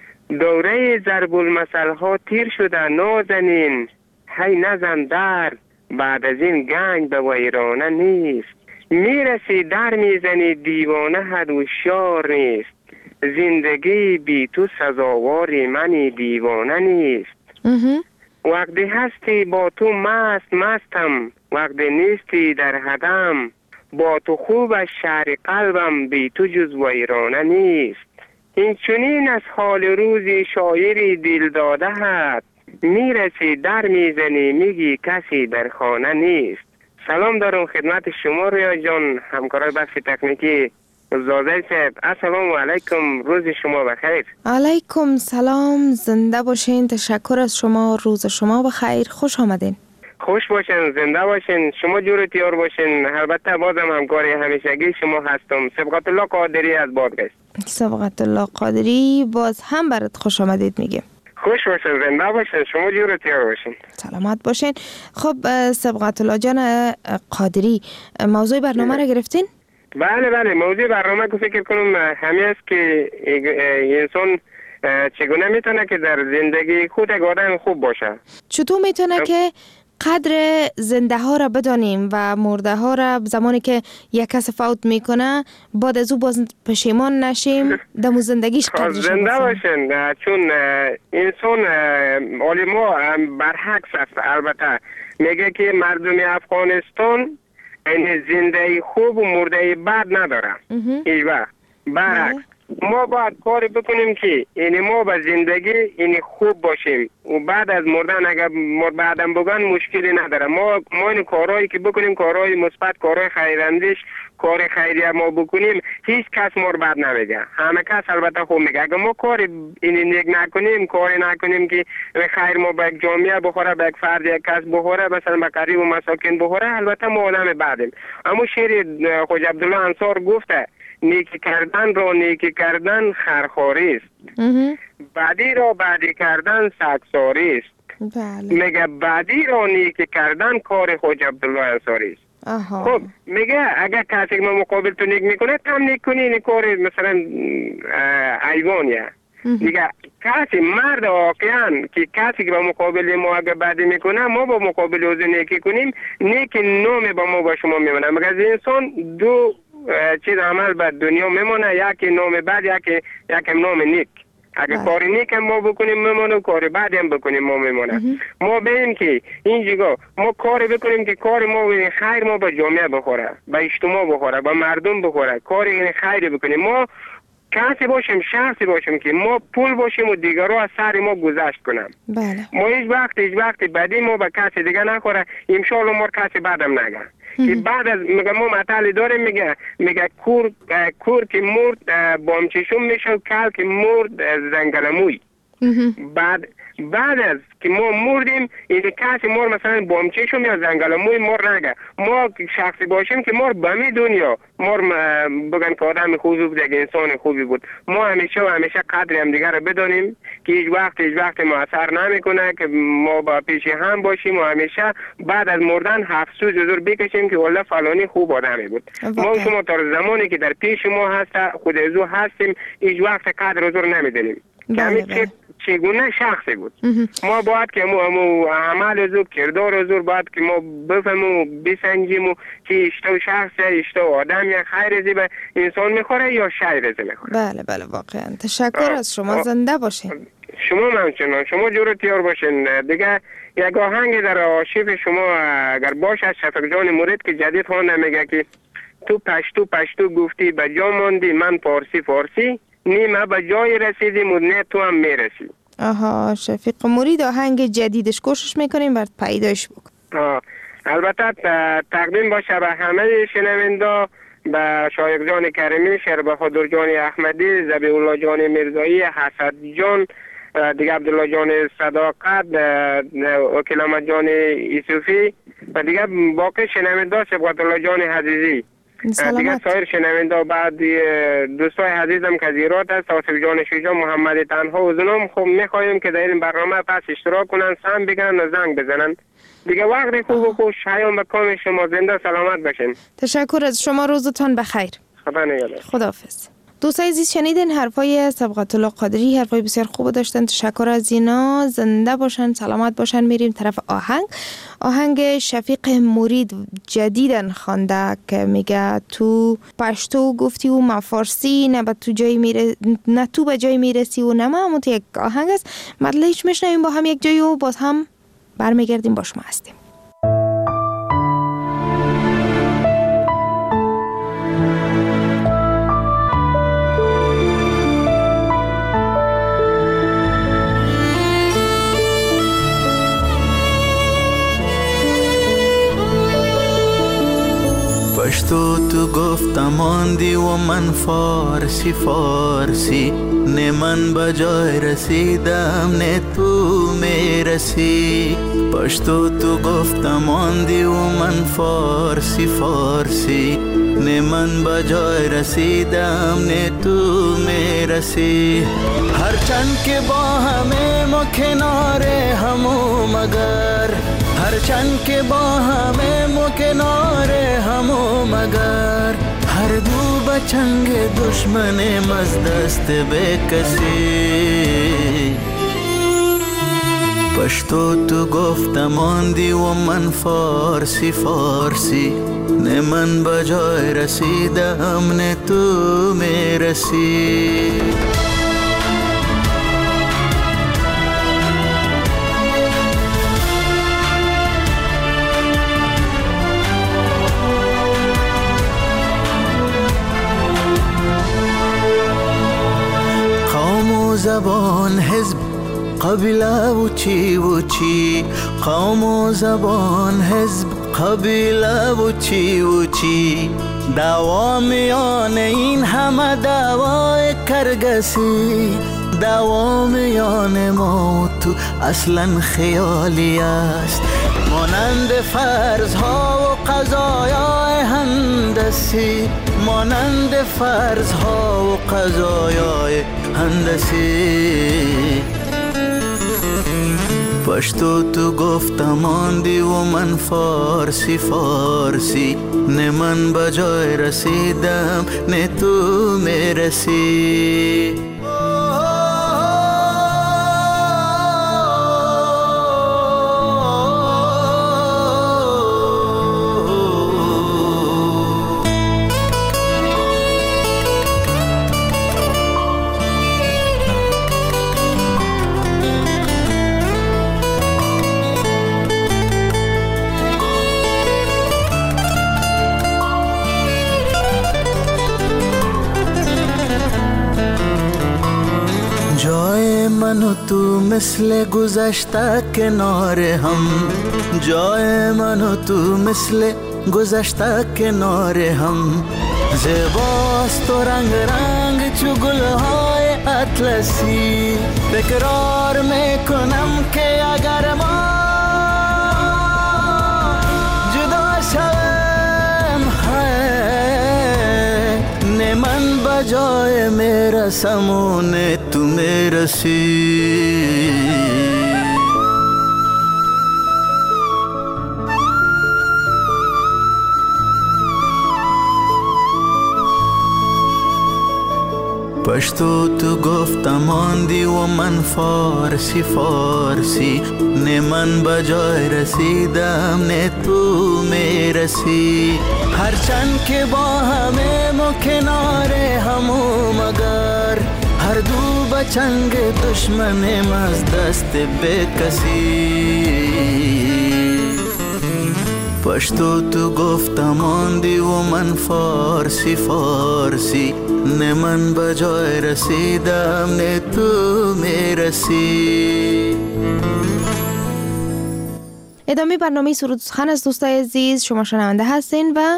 دوره ضرب المثل ها تیر شده نازنین، هی نزن در بعد از این گنج به ویرانه نیست، میرسی در میزنی دیوانه حد هوشیار نیست، زندگی بی تو سزاواری منی دیوانه نیست، وقتی هستی با تو مست مستم، وقتی نیستی در هدم، با تو خوب از شهر قلبم بی تو جز ویرانه نیست، این چنین از حال روزی شاعری دل داده هست، میرسی در میزنی میگی کسی در خانه نیست. سلام دارم خدمت شما ریا جان، همکارای بخش تکنیکی زاده صاحب. السلام علیکم، روز شما بخیر.
علیکم سلام، زنده باشین. تشکر از شما، روز شما بخیر. خوش آمدین.
خوش باشین، زنده باشین، شما جور تیار باشین. البته بازم همکاری همیشگی شما هستم. سبقت الله قادری از بادغیس.
سبقت الله قادری باز هم برات خوش آمدید میگه.
خوش باشین، زنده باشین، شما جور تیار باشین.
سلامت باشین. خب سبقت الله جان قادری، موضوع برنامه را گرفتین؟
بله بله، موضوع برنامه که فکر کنم همین است که انسان چگونه میتونه که در زندگی خود یک آدم خوب باشه.
چطور میتونه که قدر زنده ها را بدانیم و مرده ها را زمانی که یک کس فوت میکنه بعد از او باز پشیمان نشیم دمو زندگیش قدرش
زنده باشن، چون انسان علما برعکس است. البته میگه که مردم افغانستان این زنده خوب و مرده بد نداره. ایوه برعکس ما باید کاری بکنیم که این ما به زندگی این خوب باشیم و بعد از مردن اگر بعدم بگن مشکلی نداره. ما ما این کارهایی که بکنیم، کارهای مثبت، کارهای خیراندیش، کار خیریه ما بکنیم، هیچ کس ما رو بد نمیگه، همه کس البته خوب میگه. اگر ما کار این نیک نکنیم، کاری نکنیم که خیر ما به جامعه بخوره، به یک فرد یک کس بخوره، مثلا به غریب و مساکین بخوره، البته ما آدم بدیم. اما شعر خواجه عبدالله انصار گفته نیکی کردن را نیکی کردن خرخاری است، بدی را بدی کردن سگساری است.
بله.
میگه بدی را نیکی کردن کار خواجه عبدالله انصاری است. خب میگه اگر کسی ما مقابل تو نیک میکنه تم نیک کنی، این کار مثلا ایوانیه. میگه کسی مرد واقعا که کسی که با مقابل ما اگر بدی میکنه ما با مقابل او نیکی کنیم، نیک نام با ما با شما میمونه. مگه انسان دو چیز عمل به دنیا میمونه، یکی نام بد، یکی یکی نام نیک. اگه کار نیک ما بکنیم میمونه، کار بعد هم بکنیم ما میمونه. ما ببینیم که این جگاه ما کار بکنیم که کار ما خیر ما به جامعه بخوره، به اجتماع بخوره، به مردم بخوره، کار این خیر بکنیم. ما کسی باشیم، شخصی باشیم که ما پول باشیم و دیگرو از سر ما گذشت کنم.
بله.
ما هیچ وقت هیچ وقت بدی ما به کسی دیگه نخوره، انشالله ما کسی بعدم نگه. که بعد از میگه ما مطالعه داریم، میگه میگه کور کور که مرد بامچشم میشه و کل که مرد زنگلموی. بعد بعد از که ما مردیم این کسی مر مثلا بامچشم یا زنگلموی مر نگه. ما شخصی باشیم که مر بمی دنیا مر بگن که آدم خوبی بود، یک انسان خوبی بود. ما همیشه و همیشه قدر هم دیگر رو بدانیم که هیچ وقت هیچ وقت ما اثر نمیکنه که ما با پیش هم باشیم و همیشه بعد از مردن هفت سوز حضور بکشیم که والله فلانی خوب آدمی بود. ما شما تا زمانی که در پیش ما هست خود ازو هستیم هیچ وقت قدر حضور نمیدونیم. که چگونه شخصی بود. ما باید که مو, مو عمل ازو کردار ازو باید که ما بفهمیم و بسنجیم و که اشتو شخص اشتو آدم یا خیر ازی به انسان میخوره یا شر ازی میخوره.
بله بله واقعا تشکر از شما. زنده باشین.
شما همچنان شما جور تیار باشین. دیگه یک آهنگ در آرشیو شما اگر باشه شفیق جان مرید که جدید خوانده میگه که تو پشتو پشتو گفتی به جا ماندی من فارسی فارسی نیمه به جای رسیدیم و نه تو هم میرسی.
آها شفیق مرید آهنگ جدیدش کوشش میکنیم برد پیدایش بکن.
آه. البته تقدیم باشه به همه شنوندا، به شایق جان کریمی، شهر بهادر جان احمدی، ذبیح الله جان میرزایی، حسد جان، دیگه عبدالله جان صداقت، وکیل جان یوسفی و دیگه باقی شنوندا سبقت الله جان حزیزی. دیگه سایر شنوندا بعد دوستای عزیزم که زیرات است، آصف جان شجاع، محمد تنها و زنم خب میخوایم که در این برنامه پس اشتراک کنن، سم بگن و زنگ بزنن. دیگه وقتی خوب و خوش حیام به کام شما، زنده سلامت باشین.
تشکر از شما، روزتان بخیر.
خدا نگهدار.
خداحافظ. دوستای عزیز شنیدین حرفای سبقت الله قادری، حرفای بسیار خوب داشتن. تشکر از اینا، زنده باشن، سلامت باشن. میریم طرف آهنگ. آهنگ شفیق مرید جدیدن خوانده که میگه تو پشتو گفتی و ما فارسی، نه به تو جای میره نه تو به جای میرسی و نه ما. یک آهنگ است مطلعش میشنویم با هم یک جایی و باز هم برمیگردیم با شما هستیم.
پشتو تو گفتم آندی و من فارسی فارسی، نه من به جای رسیدم نه تو میرسی. پشتو تو گفتم آندی و من فارسی فارسی، نه من به جای رسیدم نه تو میرسی. هرچند که با همه ما کنار همو مگر، هرچند که با همه ما کنار همو مگر، هر دو بچنگ دشمن از دست به کسی. پشتو تو گفتم آندی و من فارسی فارسی، نه من به جای رسیدم نه تو میرسی. زبان حزب قبیله و چی و چی، قوم و زبان حزب قبیله و چی و چی، دعوا میان این همه دعوای کرگسی، دعوا میان ما و تو اصلا خیالی است، مانند فرضها و قضایای هندسی، مانند فرضها و قضایای هندسی. پشتو تو گفتم آندی و من فارسی فارسی، نه من به جای رسیدم نه تو میرسی. و تو مثل گذشته کنار هم، جای من و تو مثل گذشته کنار هم. زیباست و رنگ رنگ چو گلهای اطلسی، تکرار میکنم که اگر ما جدا شویم نه من بجای میرسم و نه تو میرسی. پشتو تو گفتم آندی و من فارسی فارسی، نه من بجای رسیدم نه تو میرسی. هرچند که با همه ما کنار همو مگر، هر دو بچنگ دشمنیم از دست به کسی. پشتو تو گفتم آندی و من فارسی فارسی، نه من بجای رسیدم نه تو میرسی.
ادامه برنامه سرود سخن از دوستای عزیز شما شنونده هستین و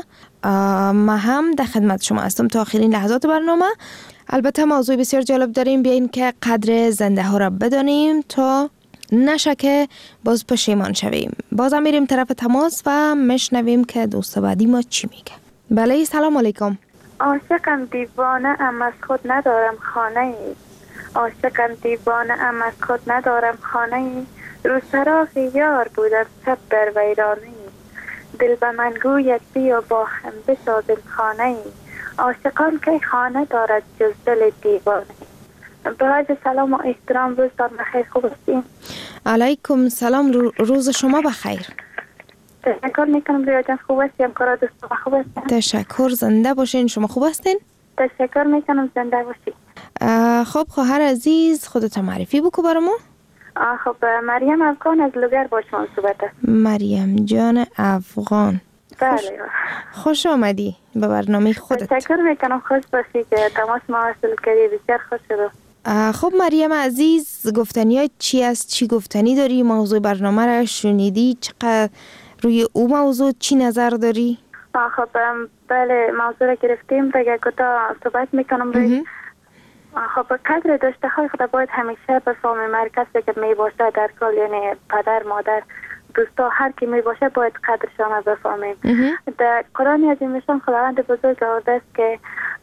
ما هم در خدمت شما هستم تا آخرین لحظات برنامه. البته موضوع بسیار جالب داریم، بیاین که قدر زنده ها را بدانیم تا نشه که باز پشیمان شویم. بازم میریم طرف تماس و مشنویم که دوست بعدی ما چی میگه. بله سلام علیکم.
عاشقم دیوانه ام از خود ندارم خانه ای، عاشقم دیوانه ام از خود ندارم خانه ای، رو سراغ یار بودم شب در ویرانه ای، دل به من گوید بیا با هم بسازیم خانه ای، عاشقان که خانه دارد جز دل دیوانه. با عرض سلام و احترام، روزتان بخیر، خوب هستین؟
علیکم سلام، روز شما بخیر.
تشکر میکنم ریا جان، خوب هستیم؟ کارا دوستا خوب هستین؟
تشکر، زنده باشین. شما خوب هستین؟
تشکر میکنم، زنده باشین.
خب خواهر عزیز خودت معرفی بکو برامو.
خب مریم افغان از لوگر با شما صحبت است.
مریم جان افغان،
بله.
خوش, خوش آمدی به برنامه خودت.
تشکر میکنم، خوش باشی که تماس ما حاصل کردی، بسیار خوش شد.
خب مریم عزیز، گفتنی ها چی است؟ چی گفتنی داری؟ موضوع برنامه را شنیدی؟ چقدر روی او موضوع چی نظر داری؟
خب بله، موضوع را گرفتیم، دیگه کوتاه صحبت میکنم روی. خب قدر داشته های خود باید همیشه بفهمیم. مرکز که می باشه در کل، یعنی پدر مادر دوستا هر کی می باشه باید قدرشان بفهمیم. در قرآن عظیم شان خداوند بزرگ آورده است که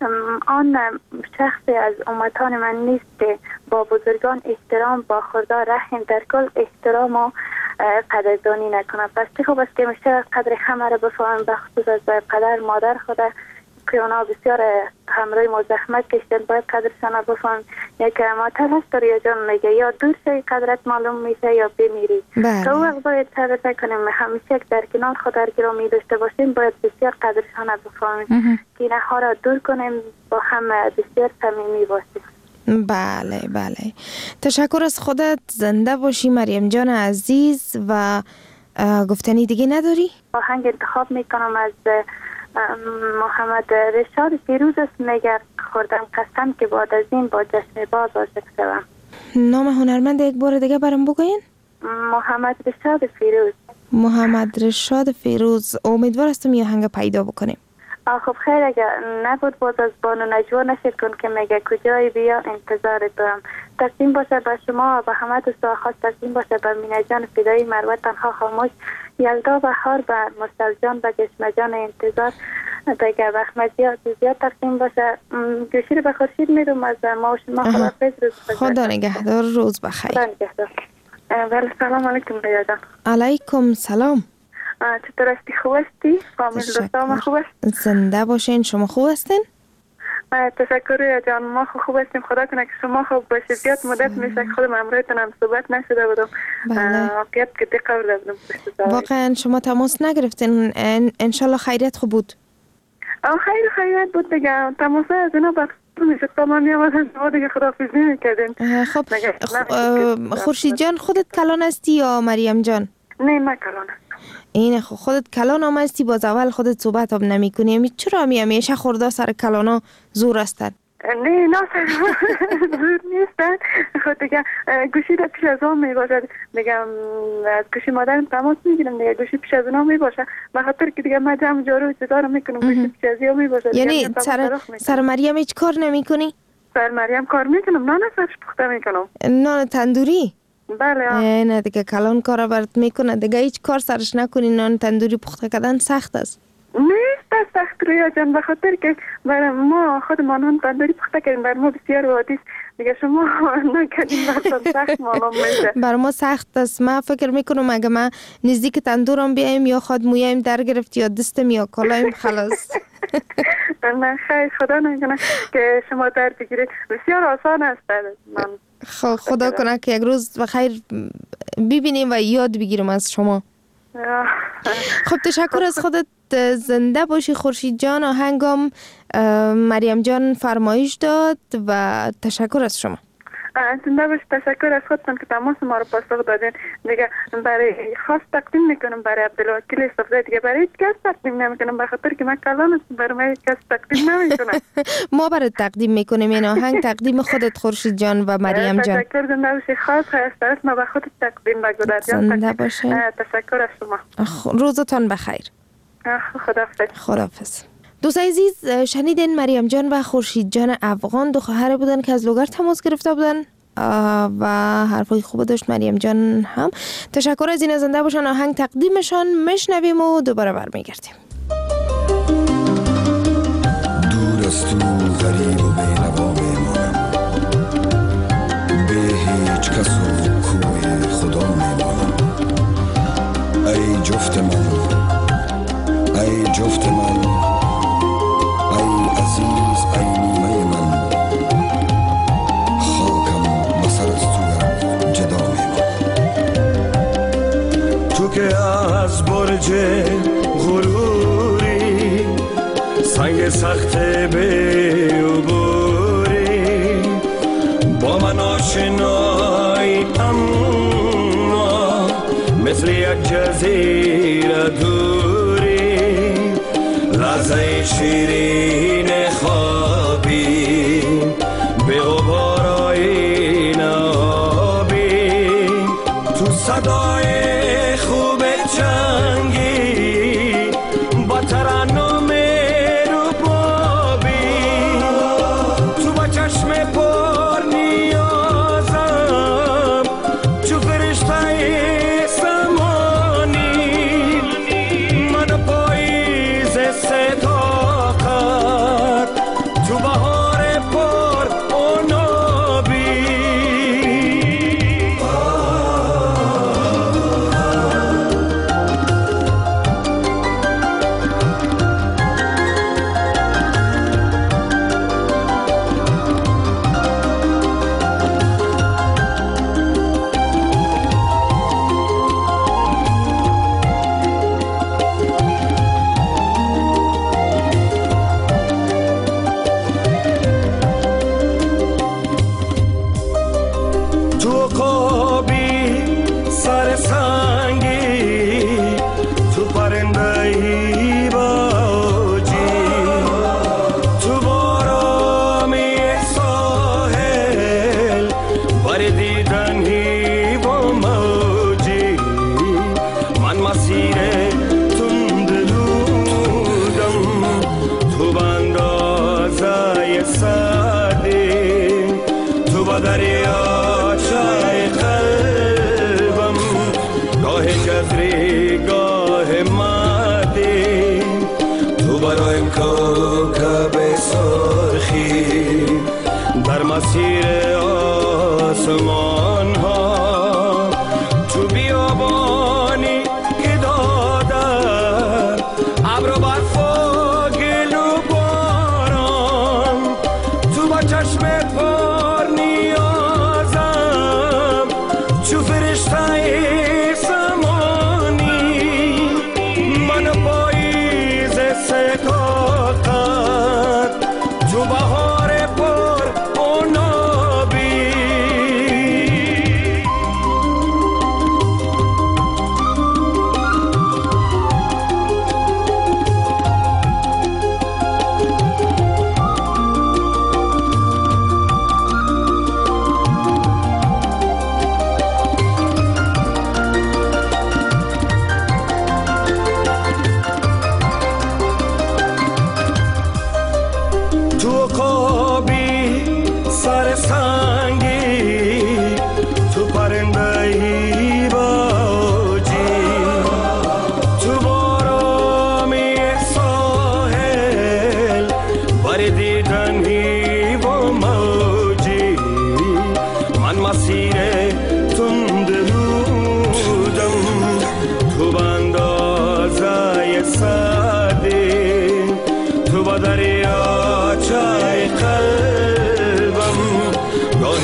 آن شخصی از امتان من نیست که با بزرگان احترام، با خدا رحم، در کل احترام و قدردانی نکنه. پس چه خوب است که میشه قدر همه را بفهمیم، به خصوص از پدر مادر خود که اونا بسیار همراه ما زحمت کشیدن، باید قدرشان بفهمیم. یک معتل هست داری یا جان میگه یا دور شوی قدرت معلوم میشه یا بمیری. تا وقت باید قدر کنیم، همیشه در کنار خود در گرامی داشته باشیم، باید بسیار قدرشان بفهمیم که اینها را دور کنیم، با هم بسیار صمیمی باشیم.
بله بله، تشکر از خودت، زنده باشی مریم جان عزیز. و گفتنی دیگه نداری؟
آهنگ انتخاب میکنم از محمد رشاد فیروز است، میگه خوردم قسم که بعد از این با جشن باز عاشق شوم.
نام هنرمند یک بار دیگه برام بگوین؟
محمد رشاد فیروز.
محمد رشاد فیروز، امیدوار هستم یه آهنگ پیدا بکنیم.
خب خیر، اگر نبود باز از بانو نجوا نشر کن که میگه کجای بیا انتظار دارم. تقدیم باشه به شما و به همه دوستا، خاص تقدیم باشه به مینه جان فدایی، مروت تنها خاموش، یلدا بهار، به مستل جان، به گشمه جان انتظار، دیگه به احمد زیاد تقدیم باشه. گوشی رو به خورشید میدم از ما و شما. خداحافظ، روز بخیر.
خدا نگهدار، روز بخیر.
خدا نگهدار. بله سلام علیکم ریا جان.
علیکم سلام.
چطور هستی؟ خوب هستی؟ فامیل دوستان خوب است؟
زنده باشین. شما خوب هستین؟
تشکر ریا جان، ما خوب هستیم. خدا کنه که شما خوب باشید. زیاد مدت میشه که خودم امروزتون هم صحبت نشده بودم. واقعیت که دی قبل بودم.
واقعا شما تماس نگرفتین. انشالله خیریت خوب بود.
خیر خیریت بود دیگه. تماس از اینا با میشه تمام میامدن شما دیگه خداحافظی میکردین.
خب خورشید جان، خودت کلان هستی یا مریم جان؟
نه من کلان هستم.
این خودت کلان هم هستی، باز اول خودت صحبت هم نمی کنی. چرا می همیشه خورده سر کلانا زور هستن؟
نه نه زور نیستن خود دیگه گوشی در پیش از آن می باشد دیگه از گوشی مادرم تماس میگیرم دیگه گوشی پیش از اونا می باشد به خاطر که دیگه من جمع جارو چطور میکنم گوشی پیش از اونا می باشد.
یعنی سر سر مریم هیچ کار نمیکنی؟
سر مریم کار میکنم، نان سرش پخته میکنم.
نان تندوری؟
بله.
نه دیگه کلان کار برات میکنه دیگه هیچ کار سرش نکنی. نان تندوری پخته کردن سخت است.
نیست سخت رویا جان، به خاطر که برای ما خود ما نان تندوری پخته کردیم بر ما بسیار عادی است دیگه، شما نکردیم براتون سخت معلوم میشه.
بر ما سخت است. من فکر میکنم اگه ما نزدیک تندورم بیایم یا خود مویم در گرفت یا دستم یا کلایم خلاص.
من خیلی خدا نکنه که شما در بگیرید، بسیار آسان است. من
خدا کنه که یک روز بخیر ببینیم و یاد بگیرم از شما. خب تشکر از خودت. زنده باشی خورشید جان. آهنگم مریم جان فرمایش داد و تشکر از شما.
زنده باشی. تشکر از خودتون که تماس ما رو پاسخ دادین. دیگه برای خاص تقدیم میکنم برای عبدالوکیل صفزای دیگه برای هیچ کس تقدیم نمیکنم به خاطر که من کلان است، برای من هیچ کس تقدیم نمیکنم.
ما برای تقدیم میکنیم این آهنگ. تقدیم خودت خورشید جان و مریم جان.
تشکر. زنده باشی. خاص خواست است ما به خودت تقدیم بگذار.
زنده باشی.
تشکر از شما.
روزتان بخیر.
خداحافظ.
خداحافظ. دوستان عزیز شنیدین مریم جان و خورشید جان افغان دو خواهر بودن که از لوگر تماس گرفته بودن و حرفای خوب داشت مریم جان هم. تشکر از این. زنده باشن. آهنگ تقدیمشان میشنویم و دوباره برمیگردیم.
دور از تو غریب و بی‌نوا میمانم، به هیچ کس و کوی خدا میمانم. ای جفت من، ای جفت من، ای عزیز، ای نیمه من، خاکم بسر از تو جدا میمانم. تو که از برج غروری، سنگ سخت به عبوری، با من آشنایی اما مثل یک جزیره دوری، لحظه شیرین خوابی به غبار آیین آبی، تو صدای خوب چنگی با ترنم ربابی، تو با چشم پر نیازم چو فرشته سمانی، من پاییز صداقت تو بهار پر عنابی. تو قابی سر سنگی، تو پرندهی باجی، تو بارامی ساحل بر دیدنی و موجی، من مسیر تند دودم تو بندازه سردی، تو با دریا چای قلبم گاه جزری گاه مادی، تو برایم کوکب سرخی در مسیر آسمان ها، تو بیابانی که دادم ابر و برف و گل و باران، تو با چشم پر نیازم چو فرشته سمانی، من پاییز صداقت تو بهار پر عنابی.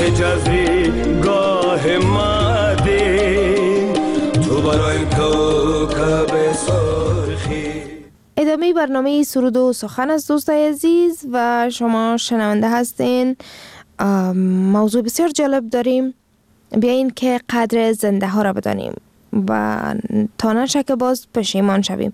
جزی گاه مدین تو برای کوکب سرخی.
ادامه برنامه سرود و سخن از دوستای عزیز و شما شنونده هستین. موضوع بسیار جالب داریم، بیایین که قدر زنده ها را بدانیم و تا نشه که باز پشیمان شویم.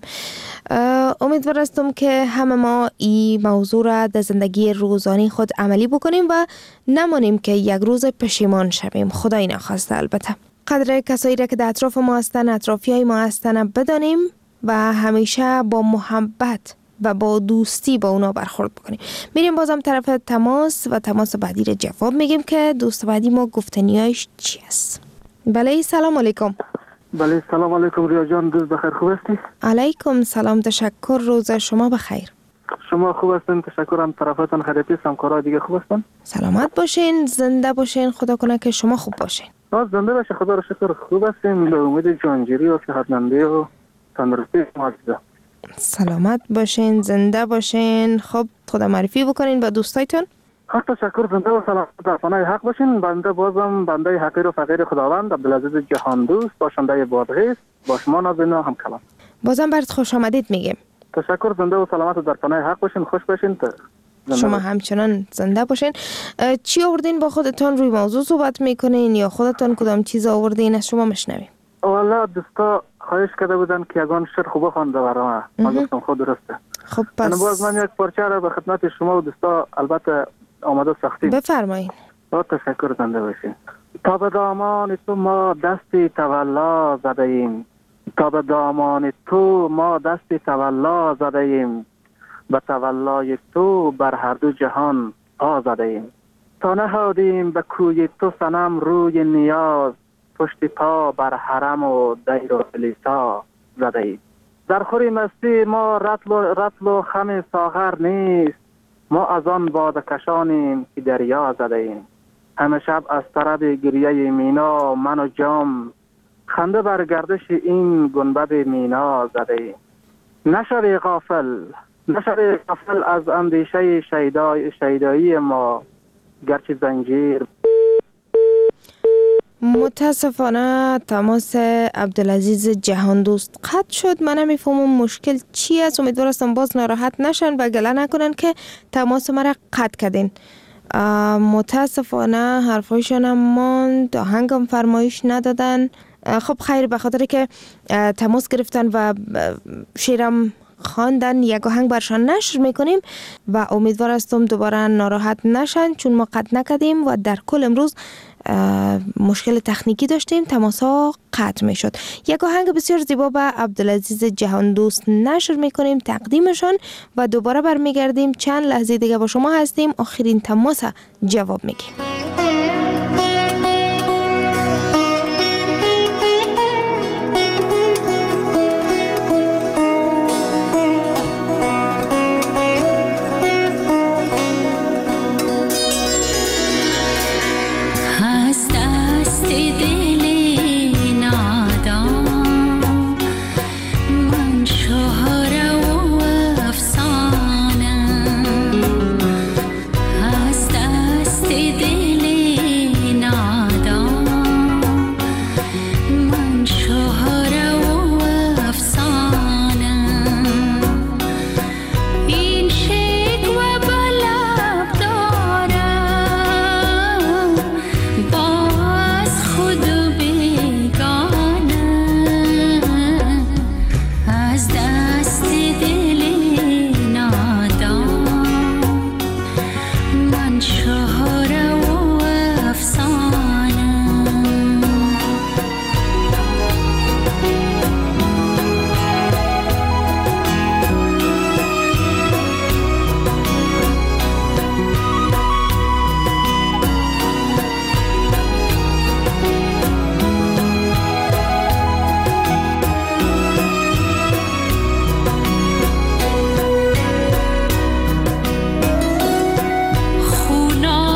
امیدوار هستم که همه ما این موضوع را در زندگی روزانه خود عملی بکنیم و نمانیم که یک روز پشیمان شویم، خدای نخواسته. البته قدر کسایی را که در اطراف ما هستن، اطرافی های ما هستن بدانیم و همیشه با محبت و با دوستی با اونا برخورد بکنیم. میریم بازم طرف تماس و تماس بعدی را جواب میگیم که دوست بعدی ما گفتنیایش چی است. بله سلام علیکم.
بله سلام علیکم ریا جان، دوست بخیر، خوب هستی؟
علیکم سلام، تشکر، روز شما بخیر.
شما خوب هستین؟ تشکرم. طرفتان خیریت، همکارا دیگه خوب هستن؟
سلامت باشین، زنده باشین، خدا کنه که شما خوب باشین.
آه زنده باشه، خدا رو شکر خوب هستیم. به امید جانجیری و صحتمندی و تندرستی شما عزیزا.
سلامت باشین، زنده باشین. خب خدا معرفی بکنین با دوستایتون.
حق تشکر، زنده و سلامت در پناه حق باشین. بنده بازم بنده حقیر و فقیر خداوند عبدالعزیز جهان دوست باشنده بادغیس با شما نازنین هم کلام.
بازم برات خوش آمدید میگیم.
تشکر، زنده و سلامت در پناه حق باشین، خوش باشین.
شما همچنان زنده باشین. چی آوردین با خودتون؟ روی موضوع صحبت میکنین یا خودتون کدام چیز آوردین از شما میشنویم؟
والا دوستا خواهش کرده بودن که یگان شعر خوب خوانده برام. من گفتم خود درسته.
خب پس
باز من یک پارچه را به خدمت شما و دوستا البته آماده ساختیم.
بفرمایید.
با تشکر، زنده باشین. تا به دامان تو ما دستی تولا زده ایم، تا به دامان تو ما دستی تولا زده ایم، به تولای تو بر هر دو جهان پا زده ایم. تا نهادیم به کوی تو صنم روی نیاز، پشت پا بر حرم و دیر و کلیسا زده ایم. در خوری مستی ما رطل و, رطل و خم ساغر نیست، ما از آن باده کشانیم که دریا زده ایم. همه شب از طرب گریه مینا من و جام، خنده بر گردش این گنبد مینا زده ایم. نشوی غافل، نشوی غافل از اندیشه شیدای شیدایی ما، گرچه زنجیر.
متاسفانه تماس عبدالعزیز جهان دوست قطع شد. من نمیفهمم مشکل چی است. امیدوار هستم باز ناراحت نشن و گله نکنن که تماس مرا قطع کردین. متاسفانه حرفایشان هم ماند، آهنگم فرمایش ندادن. خب خیر، به خاطر که تماس گرفتن و شیرم خواندن یک آهنگ برشان نشر میکنیم و امیدوار هستم دوباره ناراحت نشن، چون ما قطع نکردیم و در کل امروز مشکل تکنیکی داشتیم، تماس ها قطع می شد. یک آهنگ بسیار زیبا به عبدالعزیز جهان دوست نشر می کنیم، تقدیمشان و دوباره برمیگردیم. چند لحظه دیگه با شما هستیم، آخرین تماس جواب میگیم.
خونا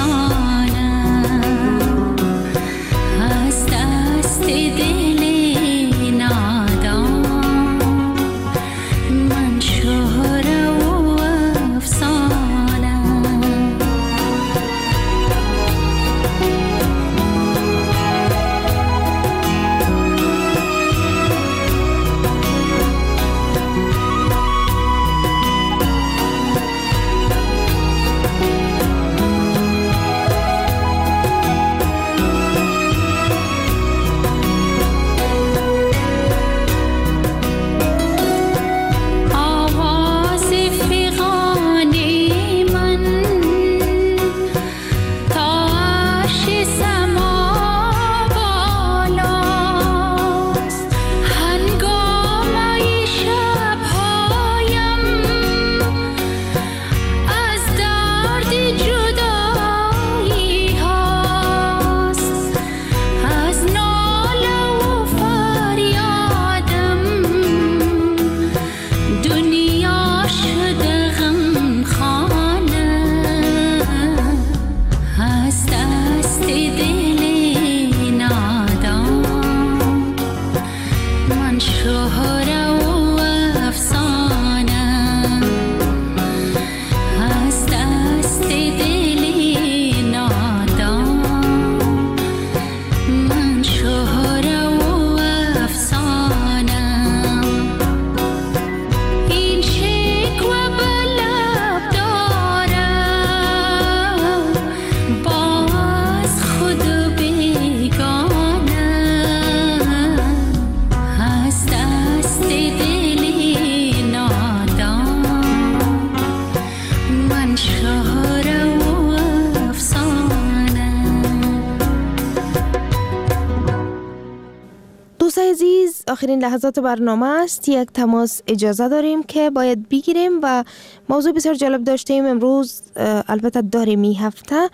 آخرین لحظات برنامه است. یک تماس اجازه داریم که باید بگیریم و موضوع بسیار جالب داشتیم امروز. البته داریم این هفته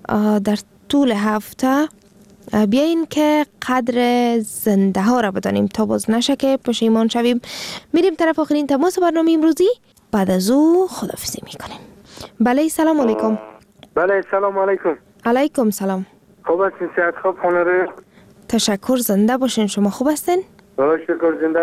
در طول هفته بیاین که قدر زنده ها را بدانیم تا باز نشه که پشیمان شویم. میریم طرف آخرین تماس برنامه امروزی، بعد از او خداحافظی میکنیم. بله سلام علیکم.
بله سلام علیکم.
علیکم سلام.
خوب هستین؟ صحت خوب خانه؟
تشکر، زنده باشین. شما خوب هستین؟
باشه شکر، زنده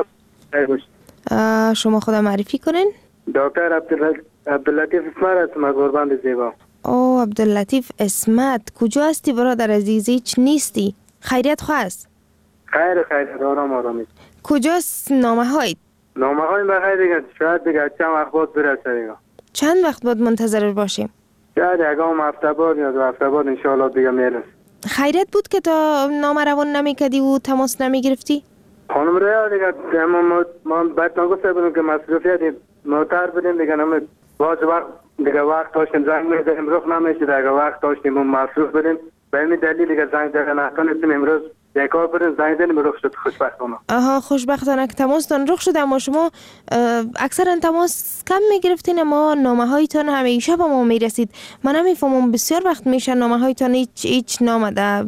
باشین. شما خدا معرفی کنین.
دکتر عبداللطیف اسمت هستم، گوربند زیبا.
او عبداللطیف اسمت، کجا هستی برادر عزیز؟ هیچ نیستی. خیریت خواست؟
خیر خیر، آرام آرامی.
کجاست نامه هایت؟
نامه های بخیر دیگه، شاید دیگه چند وقت بعد برسه دیگه.
چند وقت بعد منتظر باشیم؟
شاید یکم هفته بعد یا دو هفته بعد انشاءالله دیگه میرسه.
خیریت بود که تا نامه روان نمیکردی و تماس نمیگرفتی؟
خانم ریا دیگه ما ما بعد نگفته بودیم که مسئولیت موتر بدیم دیگه، نمی باز وقت دیگه وقت داشتیم زنگ میزدیم رخ نمیشه دیگه، وقت داشتیم اون مصروف بدیم به این دلیل دیگه زنگ دیگه نتونستیم امروز دیگه بریم زنگ زدیم رخ شد خوشبختانه.
آها خوشبختانه که تماستان رخ شد. اما شما اکثرا تماس کم میگرفتین اما نامه هایتان همیشه به ما میرسید. من نمیفهمم بسیار وقت میشه نامه هایتان هیچ هیچ نامده.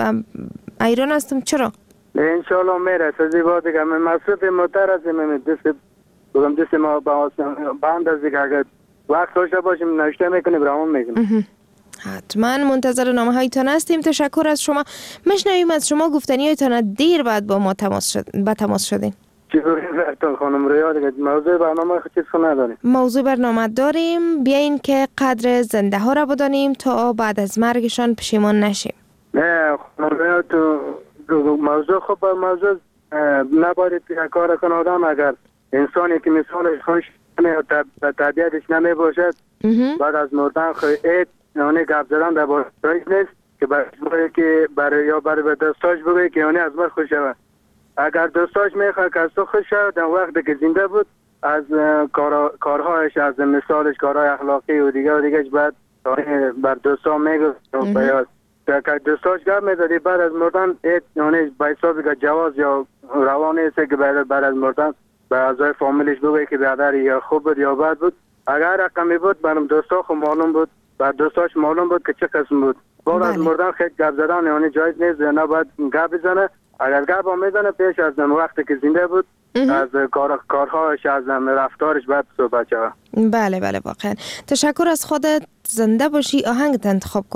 ایران هستم چرا؟
انشالله میرسه زیبا دیگه. من مصروف موتر هستیم، من دست بگم دست ما با بند از دیگه اگر وقت داشته باشیم نوشته میکنیم روان میکنیم.
حتما منتظر نامه هایتان هستیم. تشکر از شما. مشنویم از شما گفتنی هایتان دیر بعد با ما تماس شد با تماس شدین.
چطوری رفتن خانم ریا دیگه؟ موضوع برنامه چیز خو نداریم.
موضوع برنامه داریم. بیاین که قدر زنده ها را بدانیم تا بعد از مرگشان پشیمان نشیم.
نه خانم ریا تو موضوع خوب موضوع نباید کار کنه آدم. اگر انسانی که مثالش خوش و طبیعتش نمی باشد بعد از مردن خواهید یعنی گپ زدن در بارش نیست که برای که برای یا برای به دوستاش بگوی که یعنی از من خوش شود. اگر دوستاش میخواد که از تو خوش شود در وقتی که زنده بود از کار کارهایش از مثالش کارهای اخلاقی و دیگه و دیگهش بعد بر دوستا میگفت بیاد که دوستاش گپ میزدی بعد از مردن یعنی به حسابی که جواز یا روان است که بعد بعد از مردن به اعضای فامیلش بگوی که برادر یا خوب بود یا بد بود. اگر رقمی بود برام دوستا خو معلوم بود و دوستاش معلوم بود که چه قسم بود. بعد از مردن خیلی گپ زدن یعنی جایز نیست، نه باید گپ بزنه. اگر گپ هم میزنه پیش از وقتی که زنده بود از کار کارهاش از رفتارش باید صحبت شود.
بله بله واقعا. تشکر از خودت. زنده باشی. آهنگت انتخاب کن.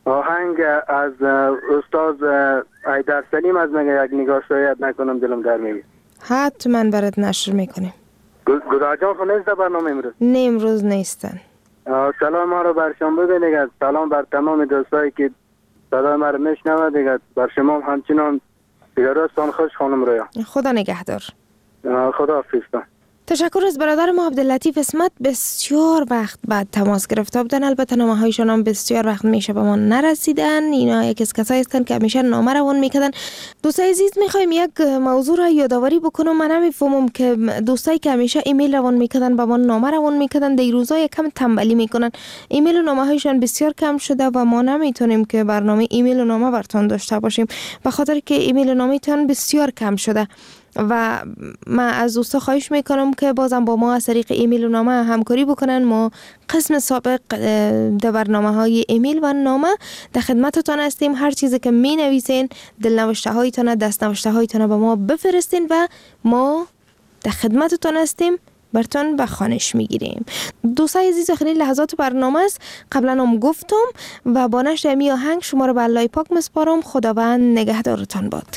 آهنگ از استاد ایدر سلیم از مگه یک نگاه شاید نکنم دلم در میگه.
حتما برات نشر میکنیم.
گدای جان خود نیست در برنامه امروز؟
نه امروز نیستن.
سلام ما رو بر شما ببینید. سلام بر تمام دوستایی که صدای ما رو میشنوند دیگه. بر شما همچنان دیگه راستان خوش خانم رویا.
خدا نگهدار.
خدا حافظ.
تشکر از برادر ما عبداللطیف اسمت، بسیار وقت بعد تماس گرفته بودن. البته نامه هایشان هم بسیار وقت میشه به ما نرسیدن. اینا یک از کسایی هستن که همیشه نامه روان میکردن. دوستای عزیز میخوایم یک موضوع را یادآوری بکنم. من نمیفهمم که دوستایی که همیشه ایمیل روان میکردن به ما نامه روان میکردن در روزا یکم تنبلی میکنن. ایمیل و نامه هایشان بسیار کم شده و ما نمیتونیم که برنامه ایمیل و نامه براتون داشته باشیم به خاطر که ایمیل و نامه تون بسیار کم شده. و من از دوستا خواهش میکنم که بازم با ما از طریق ایمیل و نامه همکاری بکنن. ما قسم سابق در برنامه های ایمیل و نامه در خدمتتان هستیم. هر چیزی که می نویسین، دلنوشته هایتان، دست نوشته هایتان به ما بفرستین و ما در خدمتتان هستیم، براتون به خوانش میگیریم. دوستای عزیز آخرین لحظات برنامه است. قبلا هم گفتم و با نشر می آهنگ شما رو به الله پاک مسپارم. خداوند نگهدارتان باد.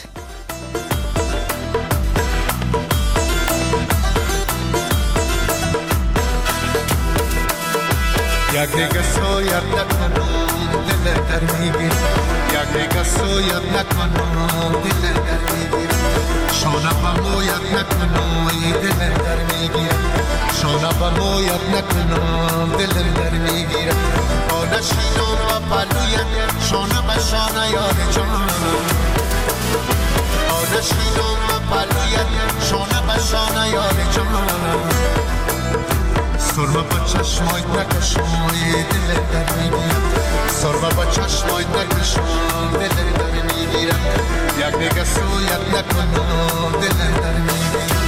یک دیگه سویت نکنم دل در میگیر، یک دیگه سویت نکنم دل در میگیر، شانه با مویت نکنم دل در میگیر، شانه با مویت نکنم دل در میگیر، آنه شینم و پلویت شانه با شانه یاد جانم، آنه شینم و پلویت شانه با شانه یاد جانم، سرما با چشمای نکشوی دل در میگیرم، سرما با چشمای نکشوی دل در میگیرم، یک دیگه سویت نکنم دل در میگیرم.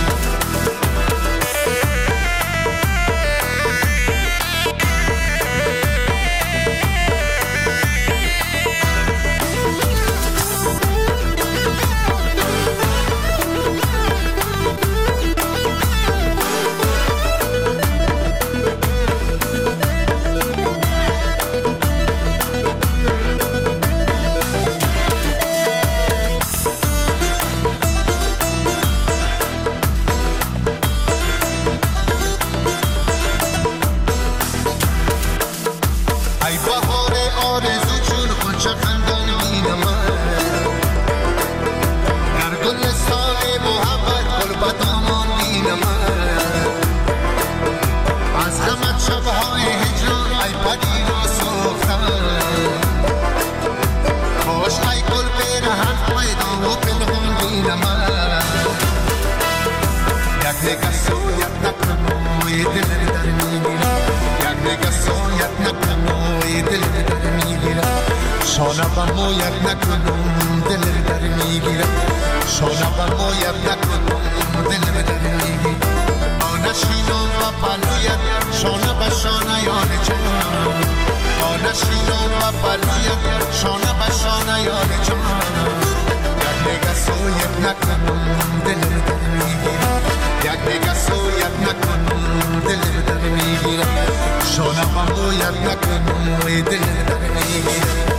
شانه با مویت نکنم دل در میگیرم، شانه با مویت نکنم دل در میگیرم، آنه شینم و پلویت شانه با شانه یاد جانم، آنه شینم و پلویت شانه با شانه یاد جانم، یک دیگه سویت نکنم دل در میگیرم، یک دیگه سویت نکنم دل در میگیرم، شانه با مویت نکنم دل در میگیرم.